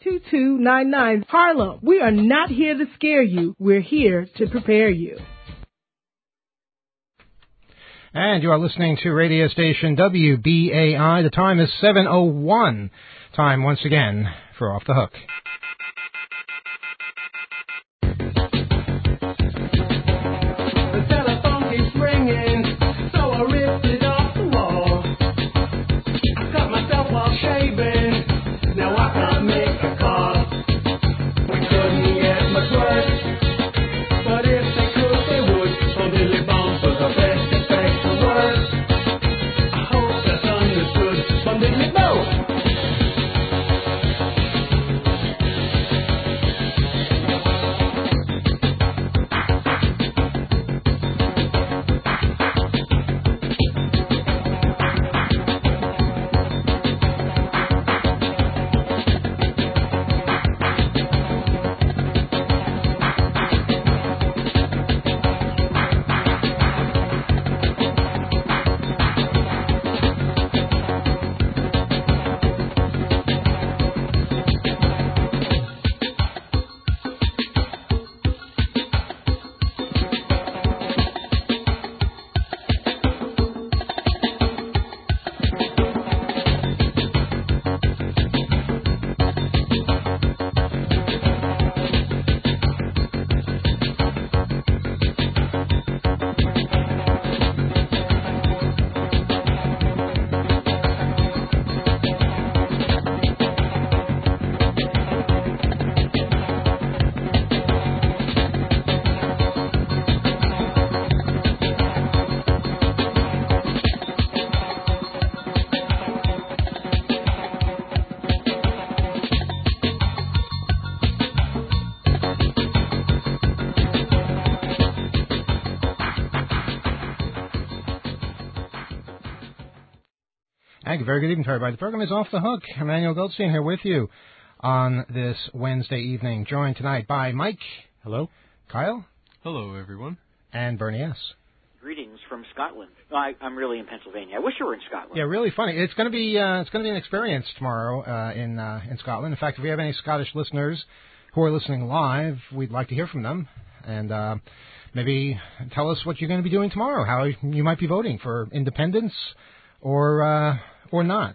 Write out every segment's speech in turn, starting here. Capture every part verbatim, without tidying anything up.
two two nine nine. Harlem, we are not here to scare you. We're here to prepare you. And you are listening to radio station W B A I. The time is seven oh one. Time once again for Off the Hook. The telephone keeps ringing, so I ripped it off the wall. Cut myself while shaving, now I can't make a call. We couldn't get much worse, but if they could, they would. Oh, Billy Bones was the best. Very good evening to everybody. The program is Off the Hook. Emmanuel Goldstein here with you on this Wednesday evening, joined tonight by Mike. Hello. Kyle. Hello, everyone. And Bernie S. Greetings from Scotland. I, I'm really in Pennsylvania. I wish you were in Scotland. Yeah, really funny. It's going to be uh, it's going to be an experience tomorrow uh, in uh, in Scotland. In fact, if we have any Scottish listeners who are listening live, we'd like to hear from them and uh, maybe tell us what you're going to be doing tomorrow. How you might be voting for independence or. Uh, Or not.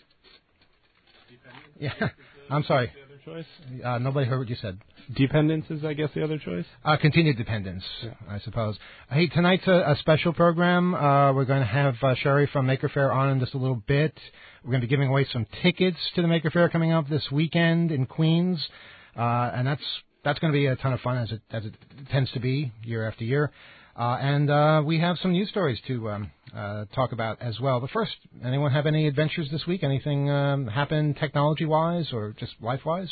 Yeah, I'm sorry. The other choice? Uh, nobody heard what you said. Dependence is, I guess, the other choice? Uh, continued dependence, yeah. I suppose. Hey, tonight's a, a special program. Uh, we're going to have uh, Sherry from Maker Faire on in just a little bit. We're going to be giving away some tickets to the Maker Faire coming up this weekend in Queens. Uh, and that's that's going to be a ton of fun, as it, as it tends to be year after year. Uh, and uh, we have some news stories to um, uh, talk about as well. But first, anyone have any adventures this week? Anything um, happen technology-wise or just life-wise?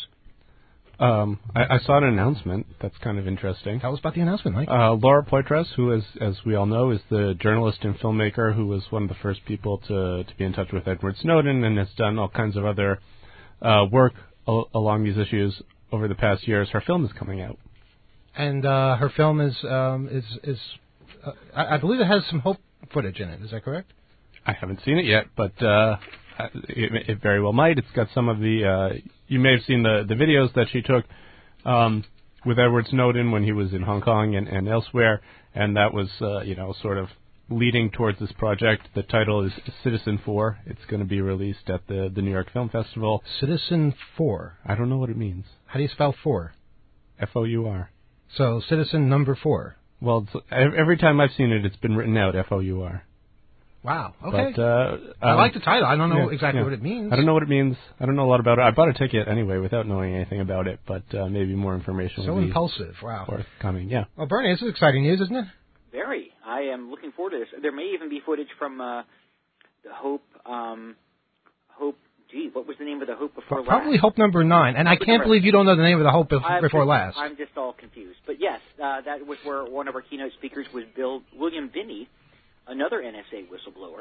Um, I, I saw an announcement that's kind of interesting. Tell us about the announcement, Mike. Uh, Laura Poitras, who, is, as we all know, is the journalist and filmmaker who was one of the first people to, to be in touch with Edward Snowden and has done all kinds of other uh, work al- along these issues over the past years. Her film is coming out. And uh, her film is um, is is uh, I, I believe it has some Hope footage in it. Is that correct? I haven't seen it yet, but uh, it, it very well might. It's got some of the uh, you may have seen the the videos that she took um, with Edward Snowden when he was in Hong Kong and, and elsewhere, and that was uh, you know sort of leading towards this project. The title is Citizen Four. It's going to be released at the the New York Film Festival. Citizen Four. I don't know what it means. How do you spell four? F O U R. So, Citizen Number Four. Well, it's, every time I've seen it, it's been written out F O U R. Wow. Okay. But, uh, I um, like the title. I don't know yeah, exactly yeah. what it means. I don't know what it means. I don't know a lot about it. I bought a ticket anyway without knowing anything about it, but uh, maybe more information so will be impulsive. Wow. forthcoming. Yeah. Well, Bernie, this is exciting news, isn't it? Very. I am looking forward to this. There may even be footage from uh, the Hope. Um, Hope. Gee, what was the name of the Hope before last? Probably Hope Number Nine. And I can't believe you don't know the name of the Hope before just, last. I'm just all confused. But yes, uh, that was where one of our keynote speakers was Bill William Binney, another N S A whistleblower.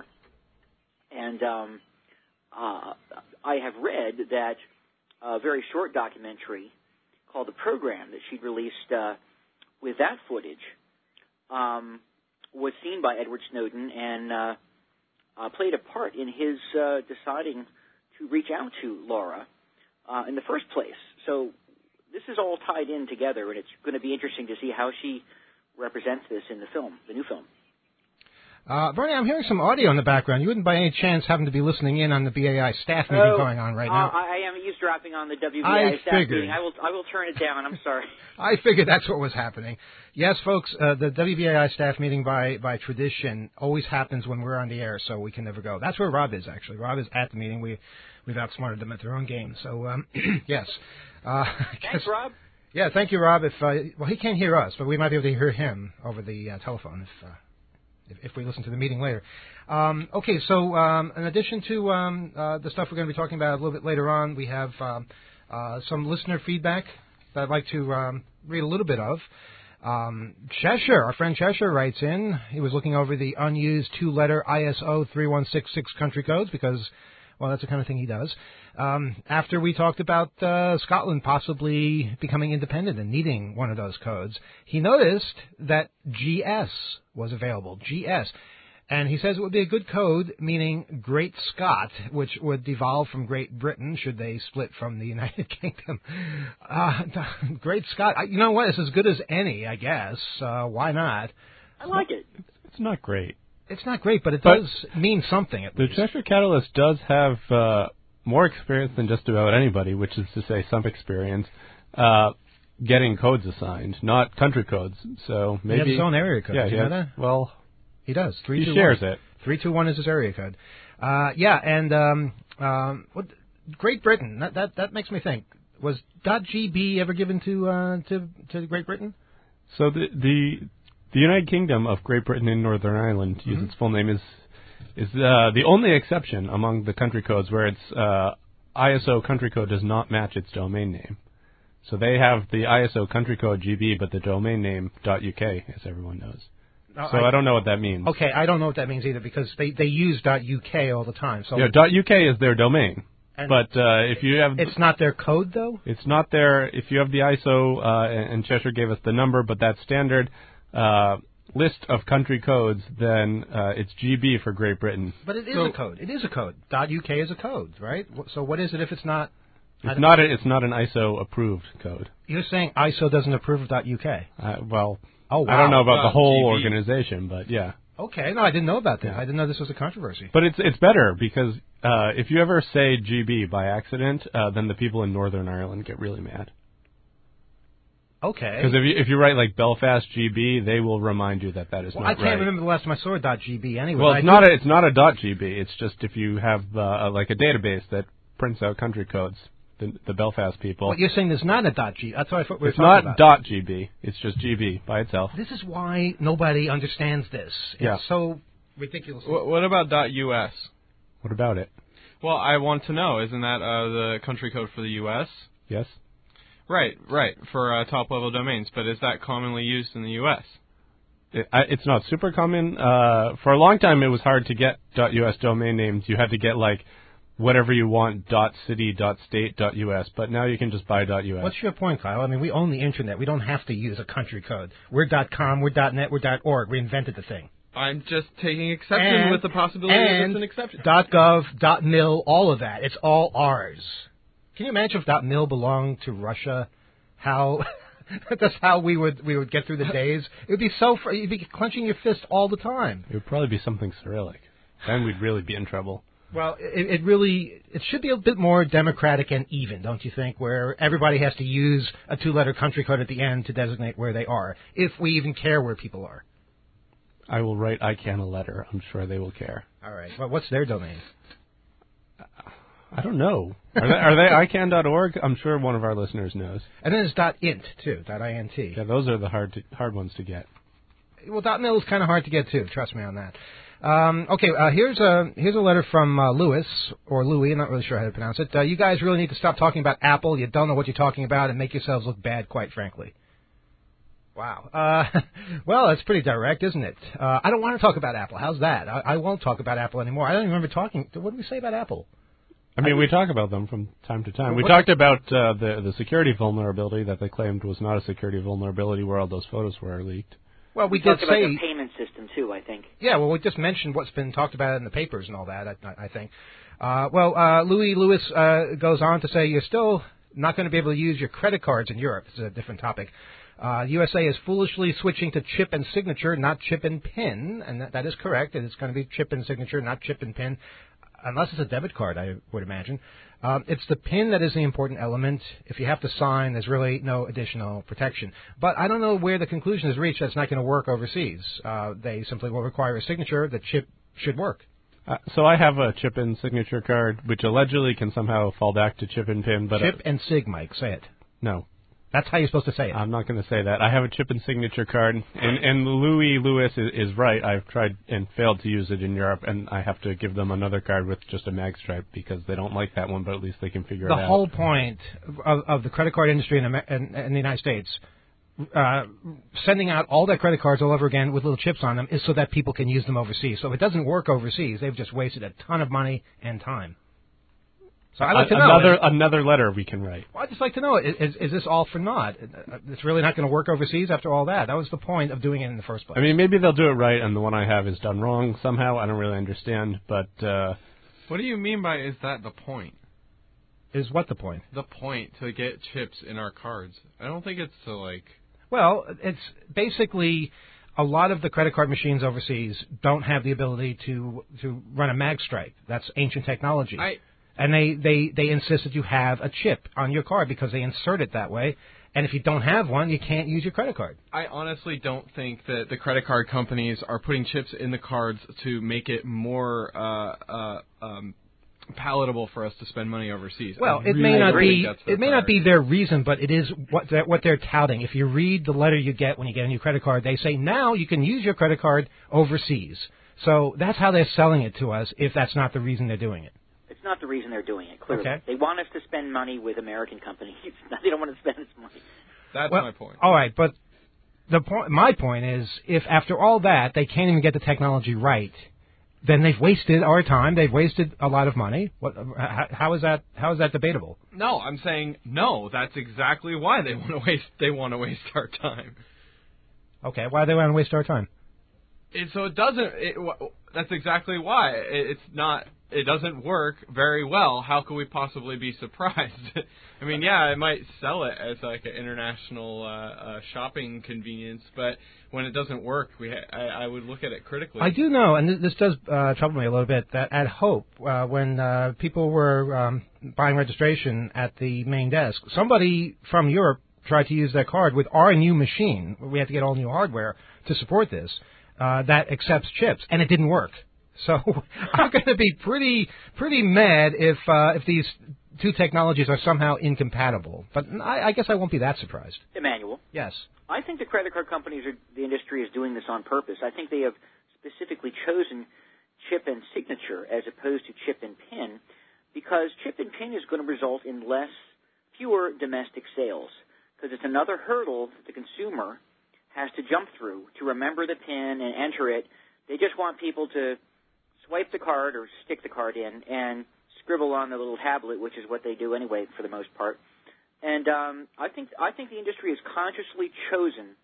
And um, uh, I have read that a very short documentary called The Program that she'd released uh, with that footage um, was seen by Edward Snowden and uh, uh, played a part in his uh, deciding to reach out to Laura uh, in the first place. So this is all tied in together, and it's going to be interesting to see how she represents this in the film, the new film. Uh, Bernie, I'm hearing some audio in the background. You wouldn't by any chance happen to be listening in on the B A I staff meeting oh, going on right uh, now? I am eavesdropping on the W B A I I staff figured. meeting. I will, I will turn it down. I'm sorry. I figured that's what was happening. Yes, folks, uh, the W B A I staff meeting by, by tradition always happens when we're on the air, so we can never go. That's where Rob is, actually. Rob is at the meeting. We, we've outsmarted them at their own game. So, um, yes. Uh, I Thanks, guess, Rob. Yeah, thank you, Rob. If uh, well, he can't hear us, but we might be able to hear him over the uh, telephone if, uh, if if we listen to the meeting later. Um, okay, so um, in addition to um, uh, the stuff we're going to be talking about a little bit later on, we have um, uh, some listener feedback that I'd like to um, read a little bit of. Um, Cheshire, our friend Cheshire writes in. He was looking over the unused two-letter I S O three one six six country codes because, well, that's the kind of thing he does. Um, after we talked about uh, Scotland possibly becoming independent and needing one of those codes, he noticed that G S was available, G S. And he says it would be a good code, meaning Great Scott, which would devolve from Great Britain should they split from the United Kingdom. Uh, Great Scott, you know what? It's as good as any, I guess. Uh, why not? I like it. It's not great. It's not great, but it But does mean something at The least. Cheshire Catalyst does have uh, more experience than just about anybody, which is to say some experience, uh, getting codes assigned, not country codes. So maybe He has his own area code. Yeah, Did you he know has, that? Well, He does. Three, he two, shares one. it. Three two one is his area code. Uh, yeah, and um, um, what? Great Britain. That that that makes me think. Was .gb ever given to uh, to to Great Britain? So the the the United Kingdom of Great Britain and Northern Ireland, to use Mm-hmm. its full name, is is uh, the only exception among the country codes where its uh, I S O country code does not match its domain name. So they have the I S O country code G B, but the domain name .uk, as everyone knows. Uh, So I, I don't know what that means. Okay, I don't know what that means either because they, they use .uk all the time. So Yeah, .uk is their domain. and But uh, if you have, it's not their code though. it's not there. If you have the I S O, uh, and Cheshire gave us the number, but that standard uh, list of country codes, then uh, it's G B for Great Britain. But it is So- a code. It is a code. .uk is a code, right? So what is it if it's not? It's not. A, it's not an I S O approved code. You're saying I S O doesn't approve of .uk? Uh, well, Oh, wow. I don't know about the whole .G B. organization, but yeah. Okay, no, I didn't know about that. Yeah. I didn't know this was a controversy. But it's it's better because uh, if you ever say G B by accident, uh, then the people in Northern Ireland get really mad. Okay. Because if you if you write like Belfast G B, they will remind you that that is Well, not I can't right. remember the last time I saw a .gb anyway. Well, I it's do- not a, it's not a .gb. It's just if you have uh, a, like a database that prints out country codes, the, the Belfast people. What you're saying there's not a .g. That's what I thought we were It's talking not about. .gb. It's just G B by itself. This is why nobody understands this. It's Yeah. so ridiculous. What, what about .us? What about it? Well, I want to know. Isn't that uh, the country code for the U S? Yes. Right, right, for uh, top-level domains. But is that commonly used in the U S? It, I, it's not super common. Uh, for a long time, it was hard to get .us domain names. You had to get like whatever you want, .city, .state, .us. But now you can just buy .us. What's your point, Kyle? I mean, we own the internet. We don't have to use a country code. We're .com, we're .net, we're .org. We invented the thing. I'm just taking exception And- with the possibility that and it's an exception. .gov, .mil, all of that. It's all ours. Can you imagine if .mil belonged to Russia? How that's how we would we would get through the days. It would be so fr- you'd be clenching your fist all the time. It would probably be something Cyrillic. Then we'd really be in trouble. Well, it, it really it should be a bit more democratic and even, don't you think? Where everybody has to use a two-letter country code at the end to designate where they are, if we even care where people are. I will write I C A N a letter. I'm sure they will care. All right. Well, what's their domain? I don't know. Are they, are they I C A N dot org? I'm sure one of our listeners knows. And then it's .int too, .int. Yeah, those are the hard to, hard ones to get. Well, .mil is kind of hard to get too. Trust me on that. Um, okay, uh, here's a here's a letter from uh, Louis or Louis. I'm not really sure how to pronounce it. Uh, you guys really need to stop talking about Apple. You don't know what you're talking about, and make yourselves look bad, quite frankly. Wow. Uh, well, that's pretty direct, isn't it? Uh, I don't want to talk about Apple. How's that? I, I won't talk about Apple anymore. I don't even remember talking. What did we say about Apple? I mean, we talk about them from time to time. Well, we what- talked about uh, the the security vulnerability that they claimed was not a security vulnerability, where all those photos were leaked. Well, we, We did talked about say. their payment system too, I think. Yeah, well, we just mentioned what's been talked about in the papers and all that, I, I think. Uh, well, uh, Louis Lewis uh, goes on to say you're still not going to be able to use your credit cards in Europe. This is a different topic. Uh, U S A is foolishly switching to chip and signature, not chip and pin, and that, that is correct. It's going to be chip and signature, not chip and pin, unless it's a debit card, I would imagine. Um, it's the pin that is the important element. If you have to sign, there's really no additional protection. But I don't know where the conclusion is reached that's not going to work overseas. Uh, they simply will require a signature. The chip should work. Uh, so I have a chip and signature card, which allegedly can somehow fall back to chip and pin. But chip uh, and sig, Mike. Say it. No. That's how you're supposed to say it. I'm not going to say that. I have a chip and signature card, and, and Louis Lewis is, is right. I've tried and failed to use it in Europe, and I have to give them another card with just a mag stripe because they don't like that one, but at least they can figure the it out. The whole point of, of the credit card industry in, in, in the United States, uh, sending out all their credit cards all over again with little chips on them, is so that people can use them overseas. So if it doesn't work overseas, they've just wasted a ton of money and time. So I'd like to know. Another, another letter we can write. Well, I'd just like to know, is, is this all for naught? It's really not going to work overseas after all that. That was the point of doing it in the first place. I mean, maybe they'll do it right, and the one I have is done wrong somehow. I don't really understand, but... Uh, what do you mean by, is that the point? Is what the point? The point to get chips in our cards. I don't think it's to, like... Well, it's basically... A lot of the credit card machines overseas don't have the ability to, to run a mag stripe. That's ancient technology. I... And they, they, they insist that you have a chip on your card because they insert it that way. And if you don't have one, you can't use your credit card. I honestly don't think that the credit card companies are putting chips in the cards to make it more uh, uh, um, palatable for us to spend money overseas. Well, I it really may not be think that's it may not be their reason, but it is what they're, what they're touting. If you read the letter you get when you get a new credit card, they say now you can use your credit card overseas. So that's how they're selling it to us. If that's not the reason they're doing it. It's not the reason they're doing it, clearly. Okay. They want us to spend money with American companies. They don't want to spend this money. That's well, my point. All right, but the point, my point is, if after all that they can't even get the technology right, then they've wasted our time. They've wasted a lot of money. What? How, how is that? How is that debatable? No, I'm saying no. That's exactly why they want to waste. They want to waste our time. Okay, why do they want to waste our time? It, so it doesn't. It, that's exactly why. It, it's not. It doesn't work very well. How could we possibly be surprised? I mean, yeah, it might sell it as like an international uh, uh, shopping convenience, but when it doesn't work, we ha- I, I would look at it critically. I do know, and th- this does uh, trouble me a little bit, that at Hope, uh, when uh, people were um, buying registration at the main desk, somebody from Europe tried to use their card with our new machine. We had to get all new hardware to support this uh, that accepts chips, and it didn't work. So I'm going to be pretty pretty mad if uh, if these two technologies are somehow incompatible. But I, I guess I won't be that surprised. Emmanuel. Yes. I think the credit card companies, are, the industry is doing this on purpose. I think they have specifically chosen chip and signature as opposed to chip and pin because chip and pin is going to result in less, fewer domestic sales because it's another hurdle that the consumer has to jump through to remember the pin and enter it. They just want people to swipe the card or stick the card in and scribble on the little tablet, which is what they do anyway for the most part. And um, I think I think the industry has consciously chosen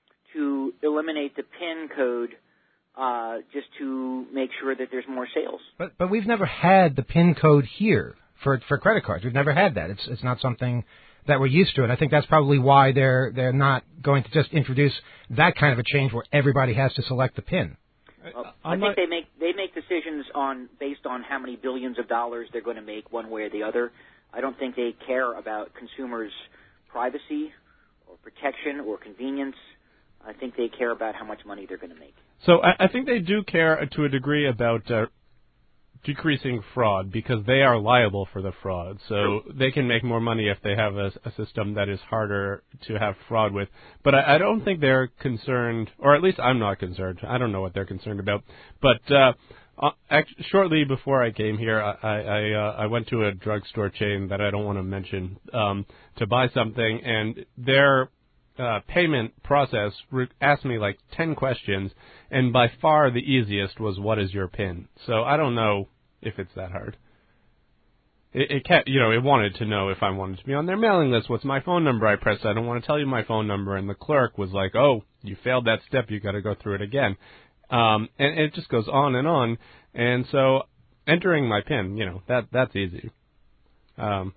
to eliminate the PIN code uh, just to make sure that there's more sales. But but we've never had the PIN code here for for credit cards. We've never had that. It's it's not something that we're used to, and I think that's probably why they're they're not going to just introduce that kind of a change where everybody has to select the PIN. Well, I think they make they make decisions on based on how many billions of dollars they're going to make one way or the other. I don't think they care about consumers' privacy or protection or convenience. I think they care about how much money they're going to make. So I, I think they do care to a degree about uh, decreasing fraud because they are liable for the fraud. So True. They can make more money if they have a, a system that is harder to have fraud with. But I, I don't think they're concerned, or at least I'm not concerned. I don't know what they're concerned about. But uh, uh, act- shortly before I came here, I I, uh, I went to a drugstore chain that I don't want to mention um, to buy something, and their uh, payment process re- asked me like ten questions, and by far the easiest was, what is your PIN? So I don't know if it's that hard. It, it kept, you know, it wanted to know if I wanted to be on their mailing list. What's my phone number? I pressed, I don't want to tell you my phone number. And the clerk was like, oh, you failed that step. You got to go through it again. Um, and, and it just goes on and on. And so entering my PIN, you know, that that's easy. Um,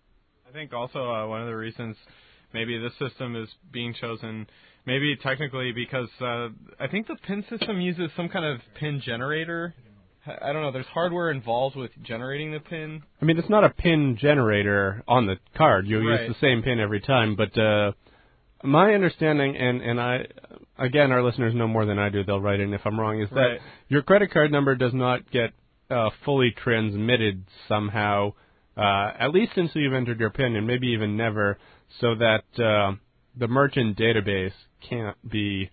I think also uh, one of the reasons maybe this system is being chosen, maybe technically because uh, I think the PIN system uses some kind of PIN generator. I don't know. There's hardware involved with generating the PIN. I mean, it's not a PIN generator on the card. You Right. use the same PIN every time. But uh, my understanding, and, and I, again, our listeners know more than I do. They'll write in if I'm wrong, is that Right. your credit card number does not get uh, fully transmitted somehow, uh, at least since you've entered your PIN, and maybe even never, so that uh, the merchant database can't be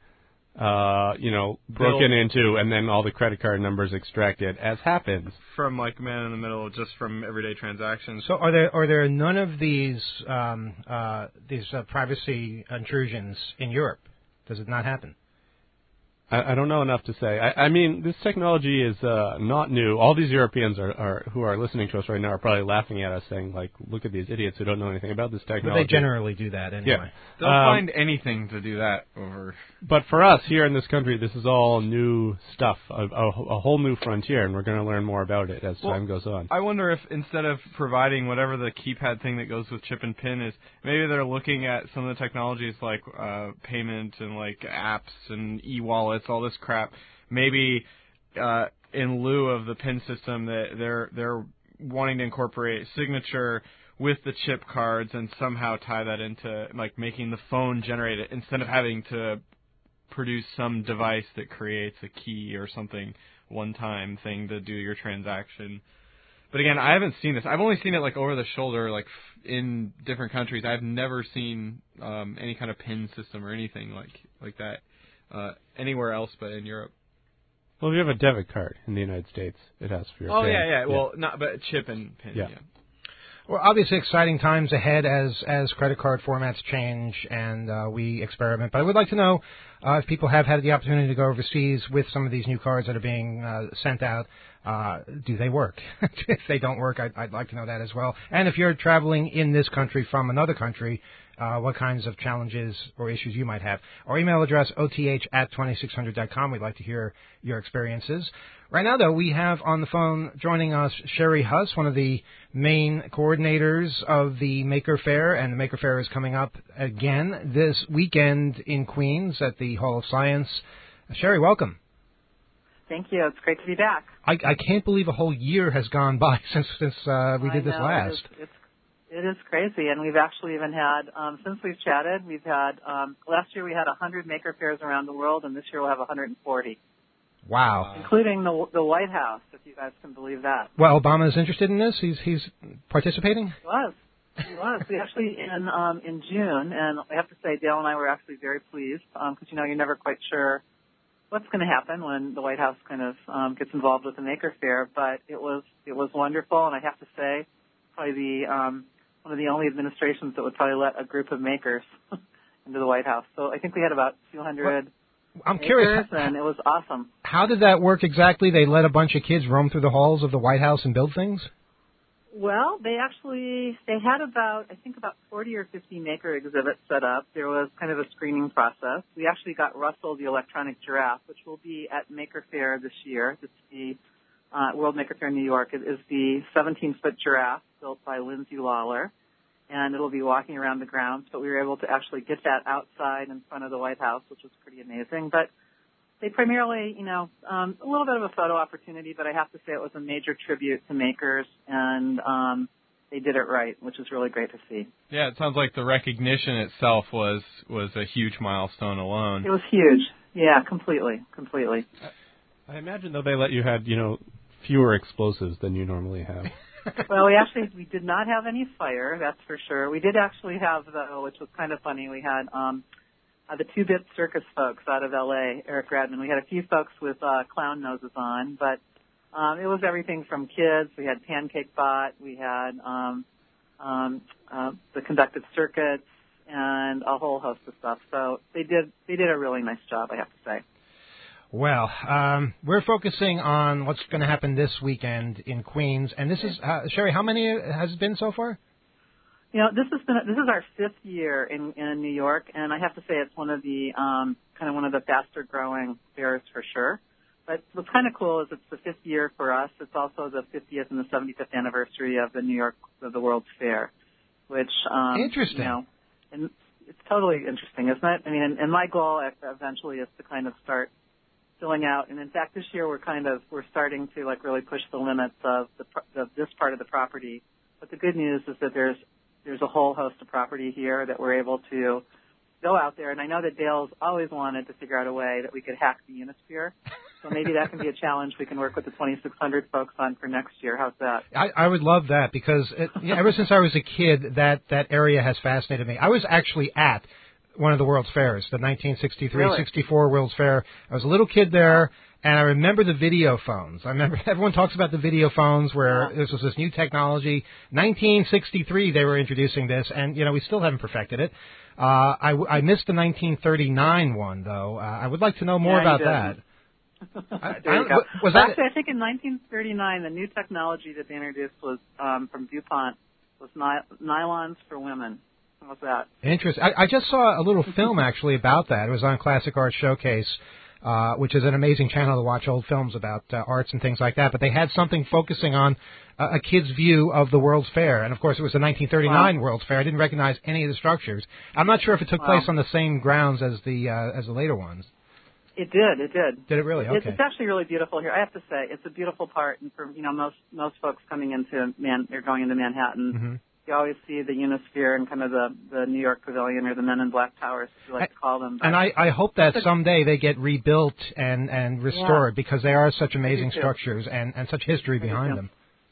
Uh, you know, broken Built. into, and then all the credit card numbers extracted, as happens. From like man in the middle, just from everyday transactions. So are there are there none of these um, uh, these uh, privacy intrusions in Europe? Does it not happen? I, I don't know enough to say. I, I mean, this technology is uh, not new. All these Europeans are, are who are listening to us right now are probably laughing at us, saying, like, "Look at these idiots who don't know anything about this But technology." they generally do that anyway. Yeah. They'll Um, find anything to do that over. But for us here in this country, this is all new stuff, a, a, a whole new frontier, and we're going to learn more about it as Well, time goes on. I wonder if instead of providing whatever the keypad thing that goes with chip and pin is, maybe they're looking at some of the technologies like uh, payment and like apps and e-wallets, all this crap. Maybe uh, in lieu of the pin system, that they're they're wanting to incorporate signature with the chip cards and somehow tie that into like making the phone generate it instead of having to produce some device that creates a key or something one-time thing to do your transaction. But again, I haven't seen this. I've only seen it like over the shoulder, like in different countries. I've never seen um, any kind of PIN system or anything like like that uh, anywhere else but in Europe. Well, if you have a debit card in the United States, it has for your Oh PIN. yeah, yeah. Well, not but chip and PIN. Yeah. Yeah. Well, obviously exciting times ahead as as credit card formats change and uh, we experiment. But I would like to know uh, if people have had the opportunity to go overseas with some of these new cards that are being uh, sent out. Uh, do they work? If they don't work, I'd, I'd like to know that as well. And if you're traveling in this country from another country, uh, what kinds of challenges or issues you might have. Our email address, O T H at twenty-six hundred dot com. We'd like to hear your experiences. Right now, though, we have on the phone joining us Sherry Huss, one of the main coordinators of the Maker Faire, and the Maker Faire is coming up again this weekend in Queens at the Hall of Science. Sherry, welcome. Thank you. It's great to be back. I, I can't believe a whole year has gone by since since uh, we I did this know, last. It is, it's, it is crazy, and we've actually even had, um, since we've chatted, we've had, um, last year we had one hundred Maker Fairs around the world, and this year we'll have one hundred forty. Wow. Including the the White House, if you guys can believe that. Well, Obama is interested in this. He's he's participating. He was. He was. We actually in um, in June, and I have to say, Dale and I were actually very pleased because um, you know you're never quite sure what's going to happen when the White House kind of um, gets involved with the Maker Faire. But it was it was wonderful, and I have to say, probably the um, one of the only administrations that would probably let a group of makers into the White House. So I think we had about two hundred. I'm curious, and it was awesome. How did that work exactly? They let a bunch of kids roam through the halls of the White House and build things? Well, they actually, they had about, I think about forty or fifty maker exhibits set up. There was kind of a screening process. We actually got Russell the electronic giraffe, which will be at Maker Faire this year. It's the uh, World Maker Faire in New York. It is the seventeen-foot giraffe built by Lindsay Lawler, and it'll be walking around the grounds. But we were able to actually get that outside in front of the White House, which was pretty amazing. But they primarily, you know, um, a little bit of a photo opportunity, but I have to say it was a major tribute to makers, and um, they did it right, which is really great to see. Yeah, it sounds like the recognition itself was was a huge milestone alone. It was huge. Yeah, completely, completely. I imagine, though, they let you have, you know, fewer explosives than you normally have. Well, we actually we did not have any fire, that's for sure. We did actually have, though, which was kind of funny. We had um, uh, the two-bit circus folks out of L A, Eric Radman. We had a few folks with uh, clown noses on, but um, it was everything from kids. We had Pancake Bot. We had um, um, uh, the conducted circuits and a whole host of stuff. So they did they did a really nice job, I have to say. Well, um, we're focusing on what's going to happen this weekend in Queens, and this is uh, Sherry. How many has it been so far? You know, this has been this is our fifth year in, in New York, and I have to say it's one of the um, kind of one of the faster growing fairs for sure. But what's kind of cool is it's the fifth year for us. It's also the fiftieth and the seventy-fifth anniversary of the New York of the World's Fair, which um, interesting. You know, and it's totally interesting, isn't it? I mean, and, and my goal eventually is to kind of start filling out. And in fact, this year we're kind of we're starting to like really push the limits of the of this part of the property. But the good news is that there's there's a whole host of property here that we're able to go out there. And I know that Dale's always wanted to figure out a way that we could hack the Unisphere. So maybe that can be a challenge we can work with the twenty-six hundred folks on for next year. How's that? I, I would love that because it, you know, ever since I was a kid, that, that area has fascinated me. I was actually at one of the World's Fairs, the nineteen sixty-three sixty-four really? World's Fair. I was a little kid there, and I remember the video phones. I remember everyone talks about the video phones where yeah. this was this new technology. nineteen sixty-three they were introducing this, and, you know, we still haven't perfected it. Uh, I, I missed the nineteen thirty-nine one, though. Uh, I would like to know more yeah, about that. I, there you go. Was well, that actually, I think in nineteen thirty-nine, the new technology that they introduced was um, from DuPont was ny- nylons for women. How's that? Interesting. I, I just saw a little film actually about that. It was on Classic Art Showcase, uh, which is an amazing channel to watch old films about uh, arts and things like that. But they had something focusing on uh, a kid's view of the World's Fair, and of course it was the nineteen thirty-nine wow. World's Fair. I didn't recognize any of the structures. I'm not sure if it took wow. place on the same grounds as the uh, as the later ones. It did. It did. Did it really? Okay. It, it's actually really beautiful here. I have to say, it's a beautiful part, and for you know most most folks coming into Man, they're going into Manhattan. Mm-hmm. You always see the Unisphere and kind of the, the New York Pavilion or the Men in Black Towers, as you like to call them. But and I, I hope that someday they get rebuilt and, and restored yeah. because they are such amazing structures and, and such history behind too. them.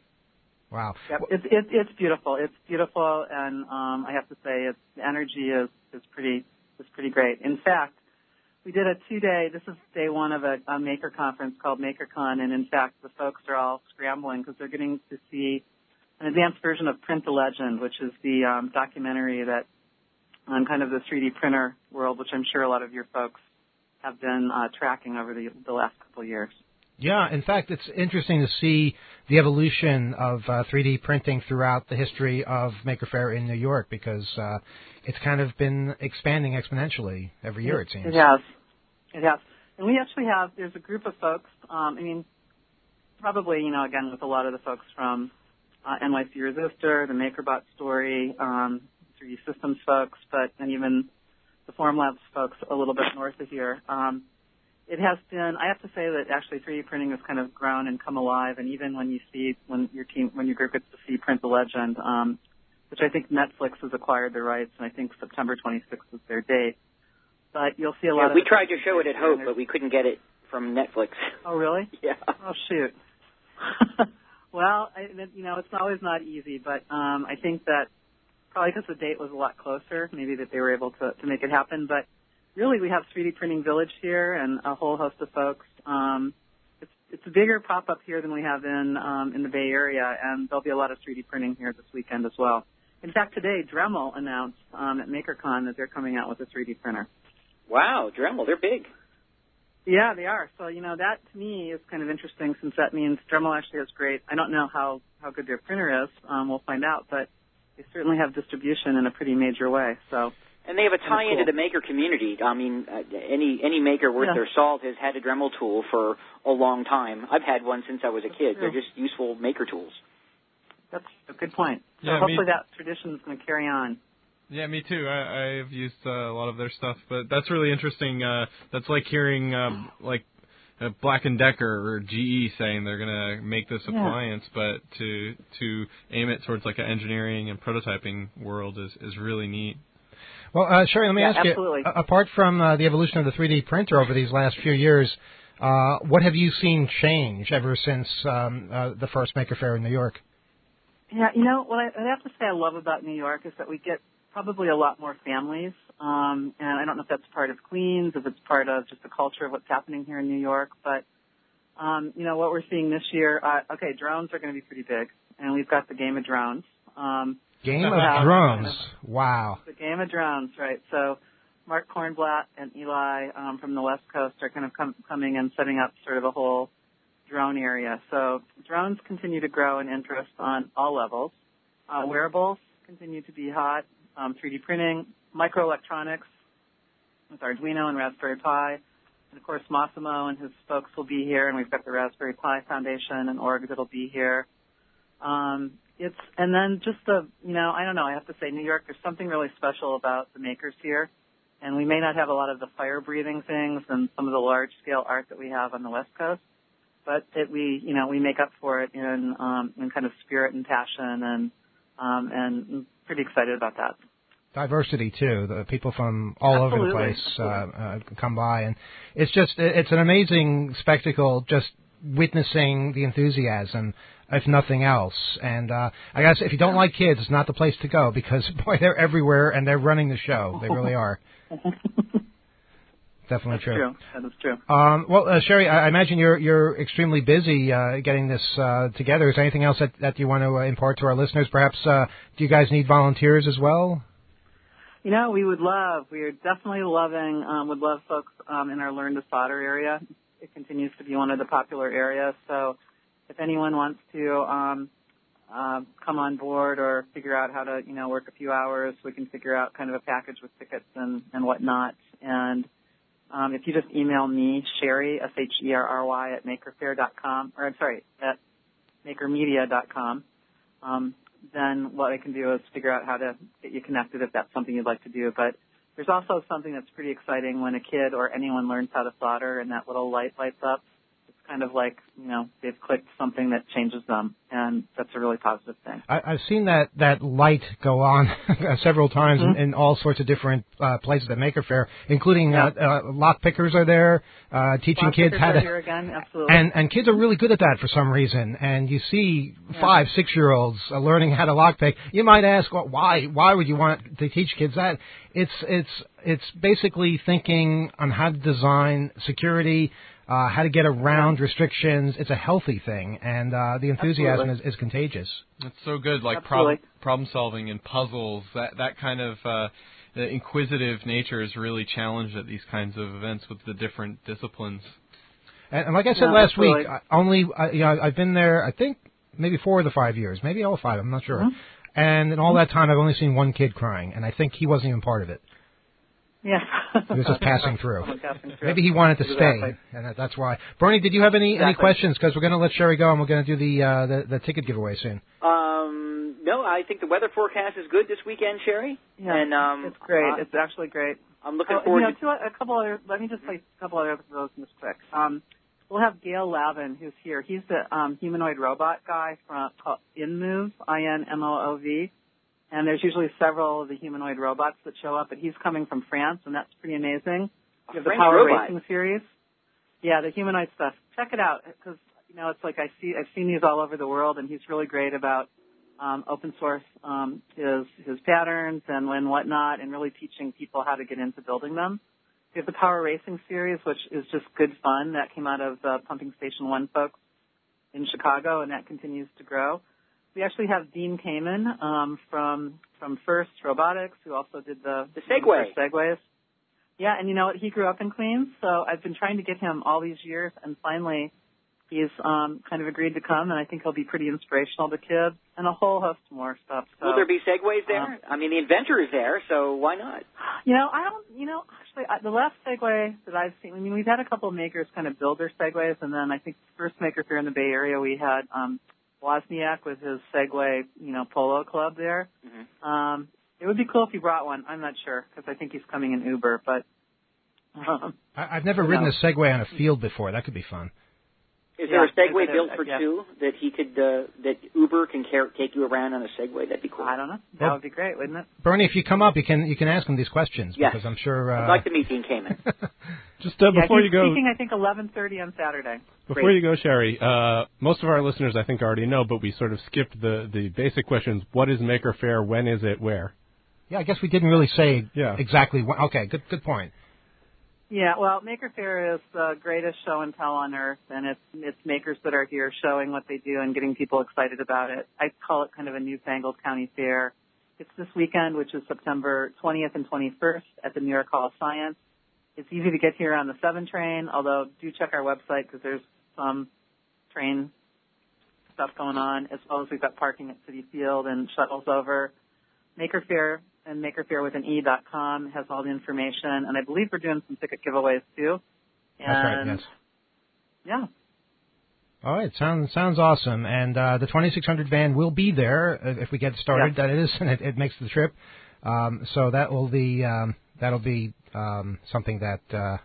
Wow. Yep. It's it, it's beautiful. It's beautiful, and um, I have to say, it's, the energy is, is pretty is pretty great. In fact, we did a two-day. This is day one of a, a maker conference called MakerCon, and in fact, the folks are all scrambling because they're getting to see an advanced version of Print the Legend, which is the um, documentary that on kind of the three D printer world, which I'm sure a lot of your folks have been uh, tracking over the, the last couple of years. Yeah, in fact, it's interesting to see the evolution of uh, three D printing throughout the history of Maker Faire in New York because uh, it's kind of been expanding exponentially every year, it, it seems. It has. It has. And we actually have, there's a group of folks, um, I mean, probably, you know, again, with a lot of the folks from Uh, N Y C Resistor, the MakerBot story, um, three D Systems folks, but and even the Formlabs folks a little bit north of here. Um, it has been. I have to say that actually three D printing has kind of grown and come alive. And even when you see when your team, when your group gets to see Print the Legend, um, which I think Netflix has acquired the rights, and I think September twenty-sixth is their date. But you'll see a lot. Yeah, of we tried to show it at Hope, but we couldn't get it from Netflix. Oh, really? Yeah. Oh, shoot. Well, I, you know, it's always not easy, but um, I think that probably because the date was a lot closer, maybe that they were able to, to make it happen. But really, we have three D Printing Village here and a whole host of folks. Um, it's, it's a bigger pop-up here than we have in um, in the Bay Area, and there'll be a lot of three D printing here this weekend as well. In fact, today, Dremel announced um, at MakerCon that they're coming out with a three D printer. Wow, Dremel, they're big. Yeah, they are. So, you know, that to me is kind of interesting since that means Dremel actually has great, I don't know how, how good their printer is. Um, we'll find out, but they certainly have distribution in a pretty major way. So, and they have a tie cool. into the maker community. I mean, uh, any any maker worth yeah. their salt has had a Dremel tool for a long time. I've had one since I was a That's kid. true. They're just useful maker tools. That's a good point. So yeah, hopefully me, that tradition is going to carry on. Yeah, me too. I, I've used uh, a lot of their stuff, but that's really interesting. Uh, that's like hearing um, like uh, Black and Decker or G E saying they're going to make this Yeah. appliance, but to to aim it towards like an engineering and prototyping world is, is really neat. Well, uh, Sherry, let me Yeah, ask absolutely. you, uh, apart from uh, the evolution of the three D printer over these last few years, uh, what have you seen change ever since um, uh, the first Maker Faire in New York? Yeah, you know, what I, I have to say I love about New York is that we get probably a lot more families, um, and I don't know if that's part of Queens, if it's part of just the culture of what's happening here in New York, but, um, you know, what we're seeing this year, uh, okay, drones are going to be pretty big, and we've got the Game of Drones. Um, Game of have, Drones, kind of, wow. The Game of Drones, right, so Mark Kornblatt and Eli um, from the West Coast are kind of com- coming and setting up sort of a whole drone area. So drones continue to grow in interest on all levels. Uh, wearables continue to be hot. Um, three D printing, microelectronics with Arduino and Raspberry Pi, And, of course, Massimo and his folks will be here, and we've got the Raspberry Pi Foundation and org that'll be here. Um, it's and then just the, you know, I don't know, I have to say, New York, there's something really special about the makers here. And we may not have a lot of the fire-breathing things and some of the large-scale art that we have on the West Coast, but it, we, you know, we make up for it in, um, in kind of spirit and passion, and um, and I'm pretty excited about that. Diversity too. The people from all Absolutely. over the place uh, uh, come by, and it's just it's an amazing spectacle. Just witnessing the enthusiasm, if nothing else. And uh, I guess if you don't like kids, it's not the place to go because boy, they're everywhere and they're running the show. They really are. Definitely That's true. true. That is true. Um, well, uh, Sherry, I, I imagine you're you're extremely busy uh, getting this uh, together. Is there anything else that, that you want to uh, impart to our listeners? Perhaps uh, do you guys need volunteers as well? You know, we would love, we are definitely loving, um, would love folks um, in our Learn to Solder area. It continues to be one of the popular areas. So if anyone wants to um, uh, come on board or figure out how to, you know, work a few hours, we can figure out kind of a package with tickets and, and whatnot. And um, if you just email me, Sherry, S H E R R Y, at makerfair dot com, or I'm sorry, at makermedia dot com, um, then what I can do is figure out how to get you connected if that's something you'd like to do. But there's also something that's pretty exciting when a kid or anyone learns how to solder and that little light lights up. It's kind of like, you know, they've clicked something that changes them, and that's a really positive thing. I, I've seen that, that light go on several times mm-hmm. in, in all sorts of different uh, places at Maker Faire, including yeah. uh, uh, lock pickers are there, uh, teaching lock kids how to. Here again, absolutely. And and kids are really good at that for some reason. And you see yeah. five, six year olds uh, learning how to lockpick. You might ask, well, why? Why would you want to teach kids that? It's it's it's basically thinking on how to design security. Uh, how to get around restrictions. It's a healthy thing, and uh, the enthusiasm is, is contagious. It's so good, like problem, problem solving and puzzles. That that kind of uh, the inquisitive nature is really challenged at these kinds of events with the different disciplines. And, and like I said yeah, last absolutely. week, I only uh, you know, I've been there. I think maybe four of the five years, maybe all five. I'm not sure. Mm-hmm. And in all that time, I've only seen one kid crying, and I think he wasn't even part of it. Yeah. He was just passing through. passing through. Maybe he wanted to exactly. stay, and that's why. Bernie, did you have any, exactly. any questions? Because we're going to let Sherry go, and we're going to do the, uh, the the ticket giveaway soon. Um, no, I think the weather forecast is good this weekend, Sherry. Yeah, and, um, it's great. Uh, it's actually great. I'm looking oh, forward you know, to two, a couple other. Let me just say a couple other those just quick. Um, we'll have Gail Lavin, who's here. He's the um, humanoid robot guy from called InMove, I N M O O V. And there's usually several of the humanoid robots that show up, but he's coming from France, and that's pretty amazing. You have the Power robot. Racing series. Yeah, the humanoid stuff. Check it out, because, you know, it's like I see, I've seen these all over the world, and he's really great about um, open source um, his his patterns and and whatnot, and really teaching people how to get into building them. We have the Power Racing series, which is just good fun. That came out of the Pumping Station One folks in Chicago, and that continues to grow. We actually have Dean Kamen um, from from First Robotics, who also did the, the Segway. the Segways. Yeah, and you know what? He grew up in Queens, so I've been trying to get him all these years, and finally he's um, kind of agreed to come, and I think he'll be pretty inspirational to kids, and a whole host more stuff. So, will there be Segways there? Um, I mean, the inventor is there, so why not? You know, I don't. You know, actually, I, the last Segway that I've seen. I mean, we've had a couple of makers kind of build their Segways, and then I think the first Maker Faire in the Bay Area we had. Um, Wozniak with his Segway, you know, polo club there. Mm-hmm. Um, it would be cool if he brought one. I'm not sure because I think he's coming in Uber. But um, I, I've never ridden know. a Segway on a field before. That could be fun. Is yeah, there a Segway built a, for yeah. two that he could uh, that Uber can car- take you around on a Segway? That'd be cool. I don't know. That well, would be great, wouldn't it? Bernie, if you come up, you can you can ask him these questions yes. because I'm sure. Uh, I'd like to meet Dean Kamen. Just uh, yeah, before he's you go, speaking, I think eleven thirty on Saturday. Before Great. you go, Sherry, uh, most of our listeners I think already know, but we sort of skipped the the basic questions. What is Maker Faire? When is it? Where? Yeah, I guess we didn't really say yeah. exactly when. Okay, good good point. Yeah, well, Maker Faire is the greatest show and tell on earth, and it's it's makers that are here showing what they do and getting people excited about it. I call it kind of a newfangled county fair. It's this weekend, which is September twentieth and twenty-first at the New York Hall of Science. It's easy to get here on the seven train, although do check our website because there's some train stuff going on, as well as we've got parking at Citi Field and shuttles over. Maker Faire and Maker Faire with an E dot com has all the information, and I believe we're doing some ticket giveaways too. And That's right, yes. Yeah. All right, sounds sounds awesome. And uh, the twenty-six hundred van will be there uh, if we get started. Yeah. That is, and it, it makes the trip. Um, so that will be um, that'll be um, something that uh,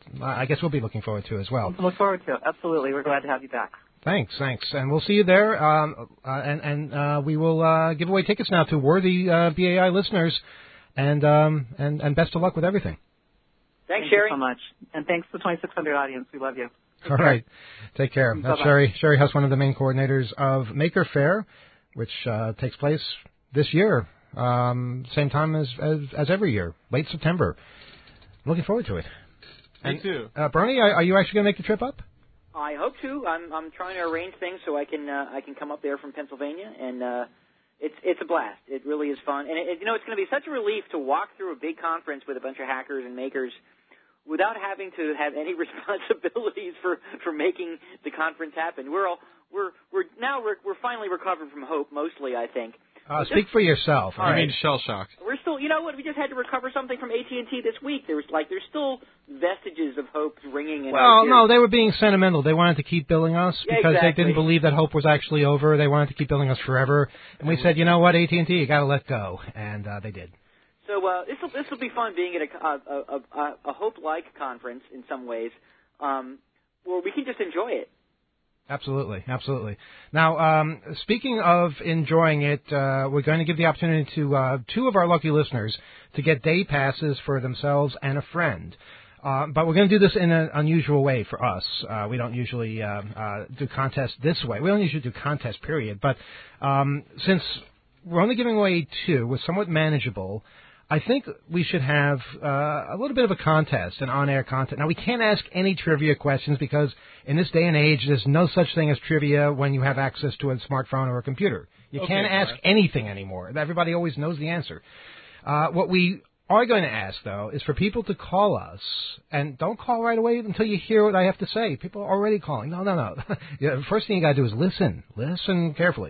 I guess we'll be looking forward to as well. Look forward to it. Absolutely. We're glad to have you back. Thanks, thanks, and we'll see you there. Um, uh, and and uh, we will uh, give away tickets now to worthy uh, B A I listeners. And um, and and best of luck with everything. Thanks, Thank Sherry. you so much. And thanks to the twenty-six hundred audience. We love you. All right. Take care. That's Bye-bye. Sherry. Sherry Huss, one of the main coordinators of Maker Faire, which uh, takes place this year, um, same time as, as as every year, late September. Looking forward to it. Me And, too. Uh, Bernie, are, are you actually going to make the trip up? I hope to. I'm I'm trying to arrange things so I can uh, I can come up there from Pennsylvania, and uh, it's it's a blast. It really is fun, and it, it, you know it's going to be such a relief to walk through a big conference with a bunch of hackers and makers without having to have any responsibilities for, for making the conference happen. We're all we're we're now we're we're finally recovered from hope, mostly I think. Uh, But speak this- for yourself. I mean, shell shocked. We're still, you know what? We just had to recover something from A T and T this week. There's like there's still vestiges of hope ringing in our Well, ears. no, they were being sentimental. They wanted to keep billing us Yeah, because exactly. they didn't believe that hope was actually over. They wanted to keep billing us forever. And we said, you know what, A T and T, you got to let go. And uh, they did. So uh, this will this will be fun being at a a, a, a, a hope-like conference in some ways, um, where we can just enjoy it. Absolutely, absolutely. Now, um, speaking of enjoying it, uh, we're going to give the opportunity to uh, two of our lucky listeners to get day passes for themselves and a friend. Uh, but we're going to do this in an unusual way for us. Uh, we don't usually uh, uh, do contests this way. We don't usually do contests, period. But um, since we're only giving away two, we're somewhat manageable. I think we should have uh, a little bit of a contest, an on-air contest. Now, we can't ask any trivia questions because in this day and age, there's no such thing as trivia when you have access to a smartphone or a computer. You Okay, can't ask Brad. anything anymore. Everybody always knows the answer. Uh, what we are going to ask, though, is for people to call us, and don't call right away until you hear what I have to say. People are already calling. No, no, no. Yeah, the first thing you got to do is listen. Listen carefully.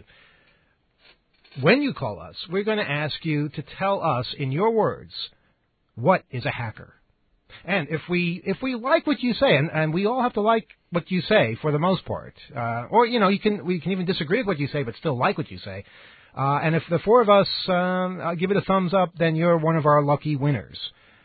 When you call us, we're going to ask you to tell us in your words, what is a hacker? And if we if we like what you say, and, and we all have to like what you say for the most part, uh, or you know, you can we can even disagree with what you say, but still like what you say. Uh, and if the four of us um, uh, give it a thumbs up, then you're one of our lucky winners.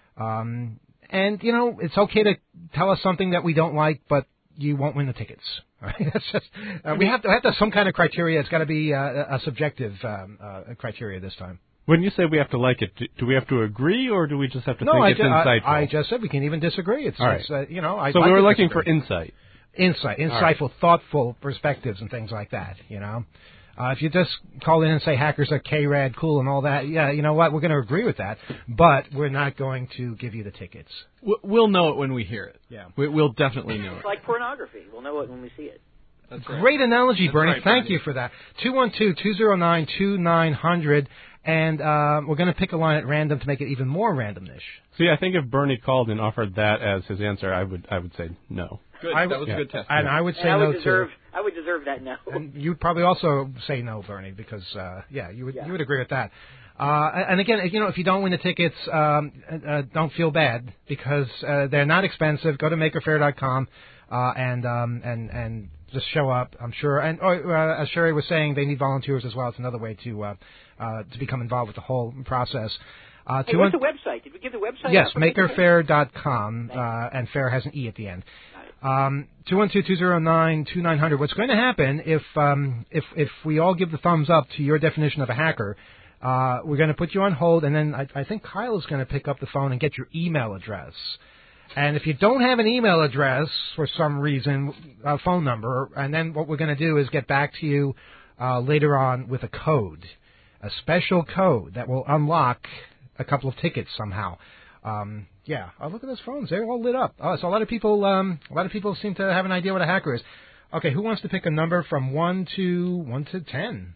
Um, and you know, it's okay to tell us something that we don't like, but you won't win the tickets. All right? That's just, uh, we have to have to have some kind of criteria. It's got to be uh, a subjective um, uh, criteria this time. When you say we have to like it, do, do we have to agree, or do we just have to No, think I, it's ju- insightful? I, I just said we can even disagree. It's, All right. it's uh, you know, I so like we were to looking for disagree. insight. insight, insightful, thoughtful perspectives and things like that. You know, uh, if you just call in and say hackers are K-Rad, cool, and all that, yeah, you know what? We're going to agree with that, but we're not going to give you the tickets. W- We'll know it when we hear it. Yeah. We, we'll definitely know It's it. like pornography. We'll know it when we see it. That's right. Great analogy, That's Bernie. right, Thank Bernie. you for that. two one two, two zero nine, two nine zero zero, and uh, we're going to pick a line at random to make it even more randomish. See, I think if Bernie called and offered that as his answer, I would I would say no. Good. I- that was yeah. a good test. And I would say And I no would deserve too. I would deserve that no. And you'd probably also say no, Bernie, because uh, yeah, you would Yeah. you would agree with that. Uh, and again, you know, if you don't win the tickets, um, uh, don't feel bad because uh, they're not expensive. Go to maker faire dot com uh, and um, and and just show up. I'm sure. And oh, uh, as Sherry was saying, they need volunteers as well. It's another way to uh, uh, to become involved with the whole process. Uh, Hey, two what's one- the website? Did we give the website? Yes, out for maker Maker faire dot com, uh, and fair has an E at the end. Um, two one two, two zero nine, two nine zero zero. What's going to happen if um, if if we all give the thumbs up to your definition of a hacker, uh, we're going to put you on hold, and then I, I think Kyle is going to pick up the phone and get your email address. And if you don't have an email address for some reason, a phone number, and then what we're going to do is get back to you uh, later on with a code, a special code that will unlock a couple of tickets somehow. Um, yeah, oh, look at those phones; they're all lit up. Oh, so a lot of people, um, a lot of people seem to have an idea what a hacker is. Okay, who wants to pick a number from one to one to ten?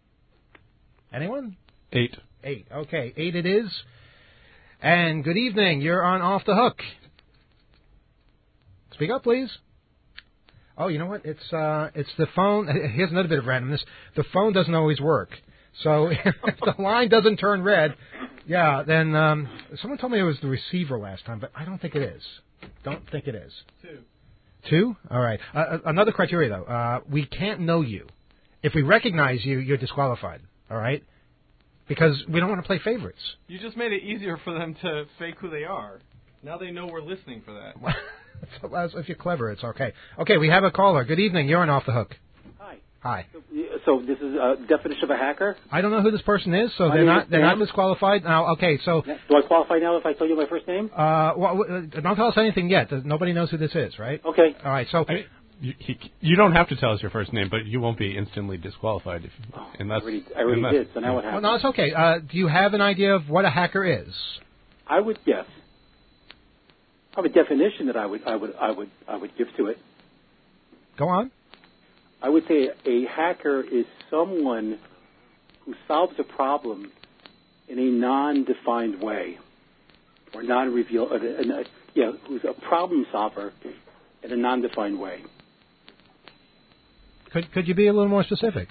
Anyone? Eight. Eight. Okay, eight it is. And good evening. You're on Off the Hook. Speak up, please. Oh, you know what? It's uh, it's the phone. Here's another bit of randomness. The phone doesn't always work. So if the line doesn't turn red, yeah, then um, someone told me it was the receiver last time, but I don't think it is. Don't think it is. Two. Two? All right. Uh, another criteria, though. Uh, we can't know you. If we recognize you, you're disqualified. All right? Because we don't want to play favorites. You just made it easier for them to fake who they are. Now they know we're listening for that. So, as- if you're clever, it's okay. Okay, we have a caller. Good evening. You're on Off the Hook. Hi. Hi. So this is a definition of a hacker? I don't know who this person is, so My they're name not is they're not Sam. disqualified. Now, okay, so Do I qualify now if I tell you my first name? uh, well, uh, don't tell us anything yet. Nobody knows who this is, right? Okay. All right, so I mean, you, he, you don't have to tell us your first name, but you won't be instantly disqualified. If, Oh, unless, I already, I already unless, did, so now what well, happens? no, it's okay. Uh, do you have an idea of what a hacker is? I would guess. I have a definition that I would, I would, I would, I would give to it. Go on. I would say a hacker is someone who solves a problem in a non-defined way, or non-reveal, or, uh, yeah, who's a problem solver in a non-defined way. Could could you be a little more specific?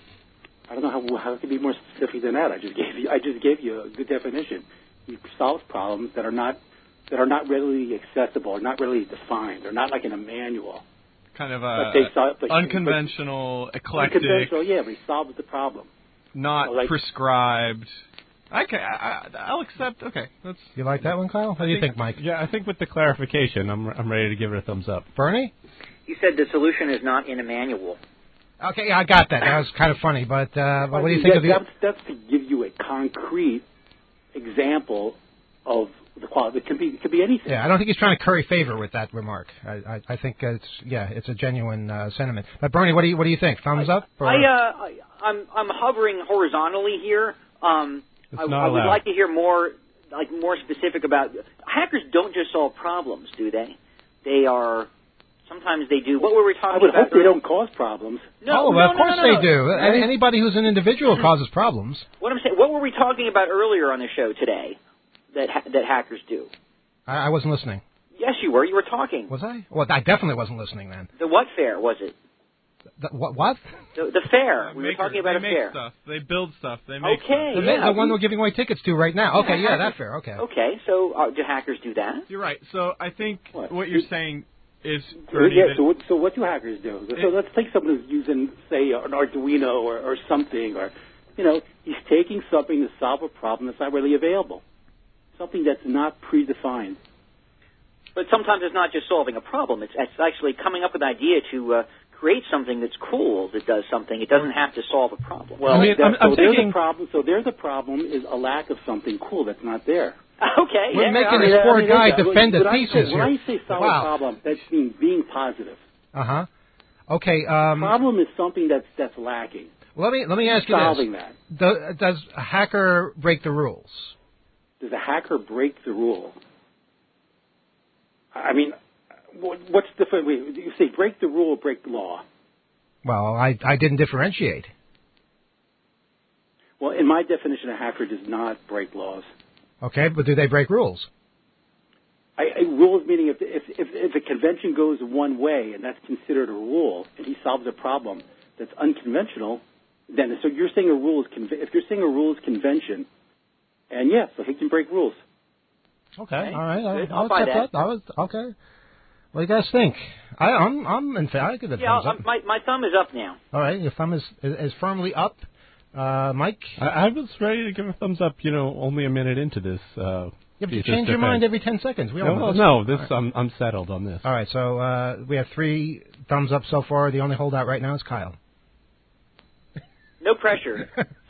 I don't know how how it could be more specific than that. I just gave you I just gave you a good definition. He solves problems that are not that are not readily accessible, or not readily defined. They're not like in a manual. Kind of But a they solve, but, unconventional, but, eclectic, unconventional, yeah, but he solves the problem. not like- prescribed. Okay, I, I, I'll accept. Okay, that's. You like that one, Kyle? What do you think, Mike? Yeah, I think with the clarification, I'm I'm ready to give it a thumbs up. Bernie? He said the solution is not in a manual. Okay, I got that. That was kind of funny, but uh, but what do you think that, of the? that's, that's to give you a concrete example of the quality. It could be it could be anything. Yeah, I don't think he's trying to curry favor with that remark. I I, I think it's yeah, it's a genuine uh, sentiment. But Bernie, what do you what do you think? Thumbs up? Or? I, uh, I, I'm I'm hovering horizontally here. Um, It's I, not I would allowed. like to hear more, like more specific about hackers. Don't just solve problems, do they? They are. Sometimes they do. What were we I talking would about? hope they don't cause problems. No, oh, no, well, of no, course no, no, they do. no. Any- Anybody who's an individual causes problems. What I'm saying. What were we talking about earlier on the show today? That ha- that hackers do. I, I wasn't listening. Yes, you were. You were talking. Was I? Well, I definitely wasn't listening then. The what fair was it? The, what? What? The, the fair. We were Makers. talking about they a make fair. stuff. They build stuff. They make Okay. The, yeah. the one we're giving away tickets to right now. Okay, yeah, that fair. Okay. Okay. So uh, do hackers do that? You're right. So I think What? what, you're saying is So, Bernie, yeah, that- so, what, so what do hackers do? So let's take someone who's using, say, an Arduino or, or something, or, you know, he's taking something to solve a problem that's not really available, something that's not predefined. But sometimes it's not just solving a problem. It's, it's actually coming up with an idea to uh, create something that's cool that does something. It doesn't have to solve a problem. Well, I mean, that, I'm- I'm so there's thinking- a problem. So there's a problem is a lack of something cool that's not there. Okay. We're yeah, making all right. this poor I mean, guy that's- defend when the I thesis say, When here. I say solve Wow. a problem, that means being positive. Uh huh. Okay. Um, Problem is something that's that's lacking. let me let me ask you Solving this: that. Do, Does a hacker break the rules? Does a hacker break the rule? I mean, what- what's the difference? Wait, you say break the rule or break the law? Well, I I didn't differentiate. Well, in my definition, a hacker does not break laws. Okay, but do they break rules? I, I, rules meaning if, if if if a convention goes one way and that's considered a rule, and he solves a problem that's unconventional, then so you're saying a rule is conve- if you're saying a rule is convention, and yeah, so he can break rules. Okay, Okay, all right. I'll, good. I'll I'll buy accept that. that. I was okay. What do you guys think? I, I'm I'm in favor. I give it a Yeah, thumbs I'll- up. my my thumb is up now. All right, your thumb is is, is firmly up. Uh, Mike. I, I was ready to give a thumbs up. You know, only a minute into this. Uh, Yeah, but you thesis change your defense. mind every ten seconds. We all No, know well, this. no, this All right. I'm I'm settled on this. All right, so uh, we have three thumbs up so far. The only holdout right now is Kyle. No pressure.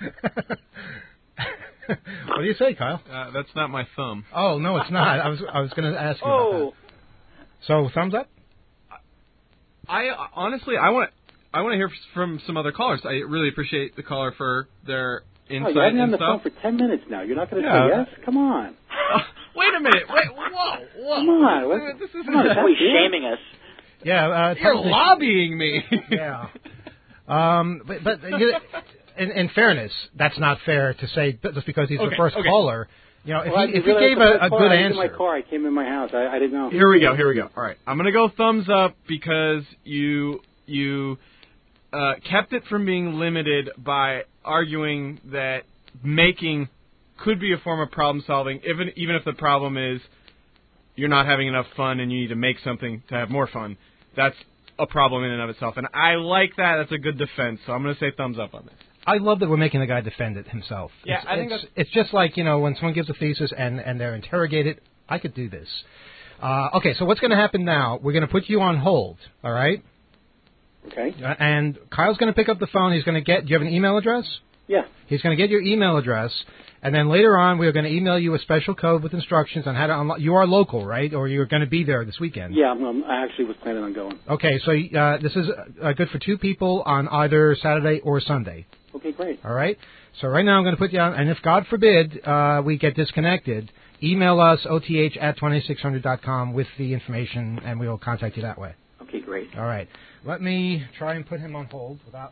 What do you say, Kyle? uh, that's not my thumb. Oh no, it's not. I was I was going to ask you Oh, about that. So thumbs up. I uh, honestly, I want I want to hear from some other callers. I really appreciate the caller for their Oh, insight you haven't been on and the phone stuff. for ten minutes now. You're not going to Yeah. say yes? Come on. Wait a minute. Wait. Whoa. Whoa. Come on. What- This is come on, oh, he's shaming us. Yeah, uh, You're technically- lobbying me. Yeah. Um, but but uh, you, in, in fairness, that's not fair to say that just because he's the Okay, first okay. caller. You know, if Well, I he, if didn't he realize gave the a, first a car. good I was in my answer. car. I came in my house. I, I didn't know. Here we go. Here we go. All right, I'm gonna go thumbs up because you you uh, kept it from being limited by arguing that making could be a form of problem solving, even even if the problem is you're not having enough fun and you need to make something to have more fun. That's a problem in and of itself. And I like that. That's a good defense. So I'm going to say thumbs up on this. I love that we're making the guy defend it himself. Yeah, it's, I think it's, that's... it's just like, you know, when someone gives a thesis and, and they're interrogated, I could do this. Uh, okay, so what's going to happen now? We're going to put you on hold, all right? Okay. Uh, and Kyle's going to pick up the phone. He's going to get, do you have an email address? Yeah. He's going to get your email address, and then later on we're going to email you a special code with instructions on how to unlock. You are local, right? Or you're going to be there this weekend? Yeah, I'm, I'm, I actually was planning on going. Okay, so uh, this is uh, good for two people on either Saturday or Sunday. Okay, great. All right? So right now I'm going to put you on, and if God forbid uh, we get disconnected, email us, O T H at twenty-six hundred dot com with the information, and we will contact you that way. Okay, great. All right. Let me try and put him on hold without...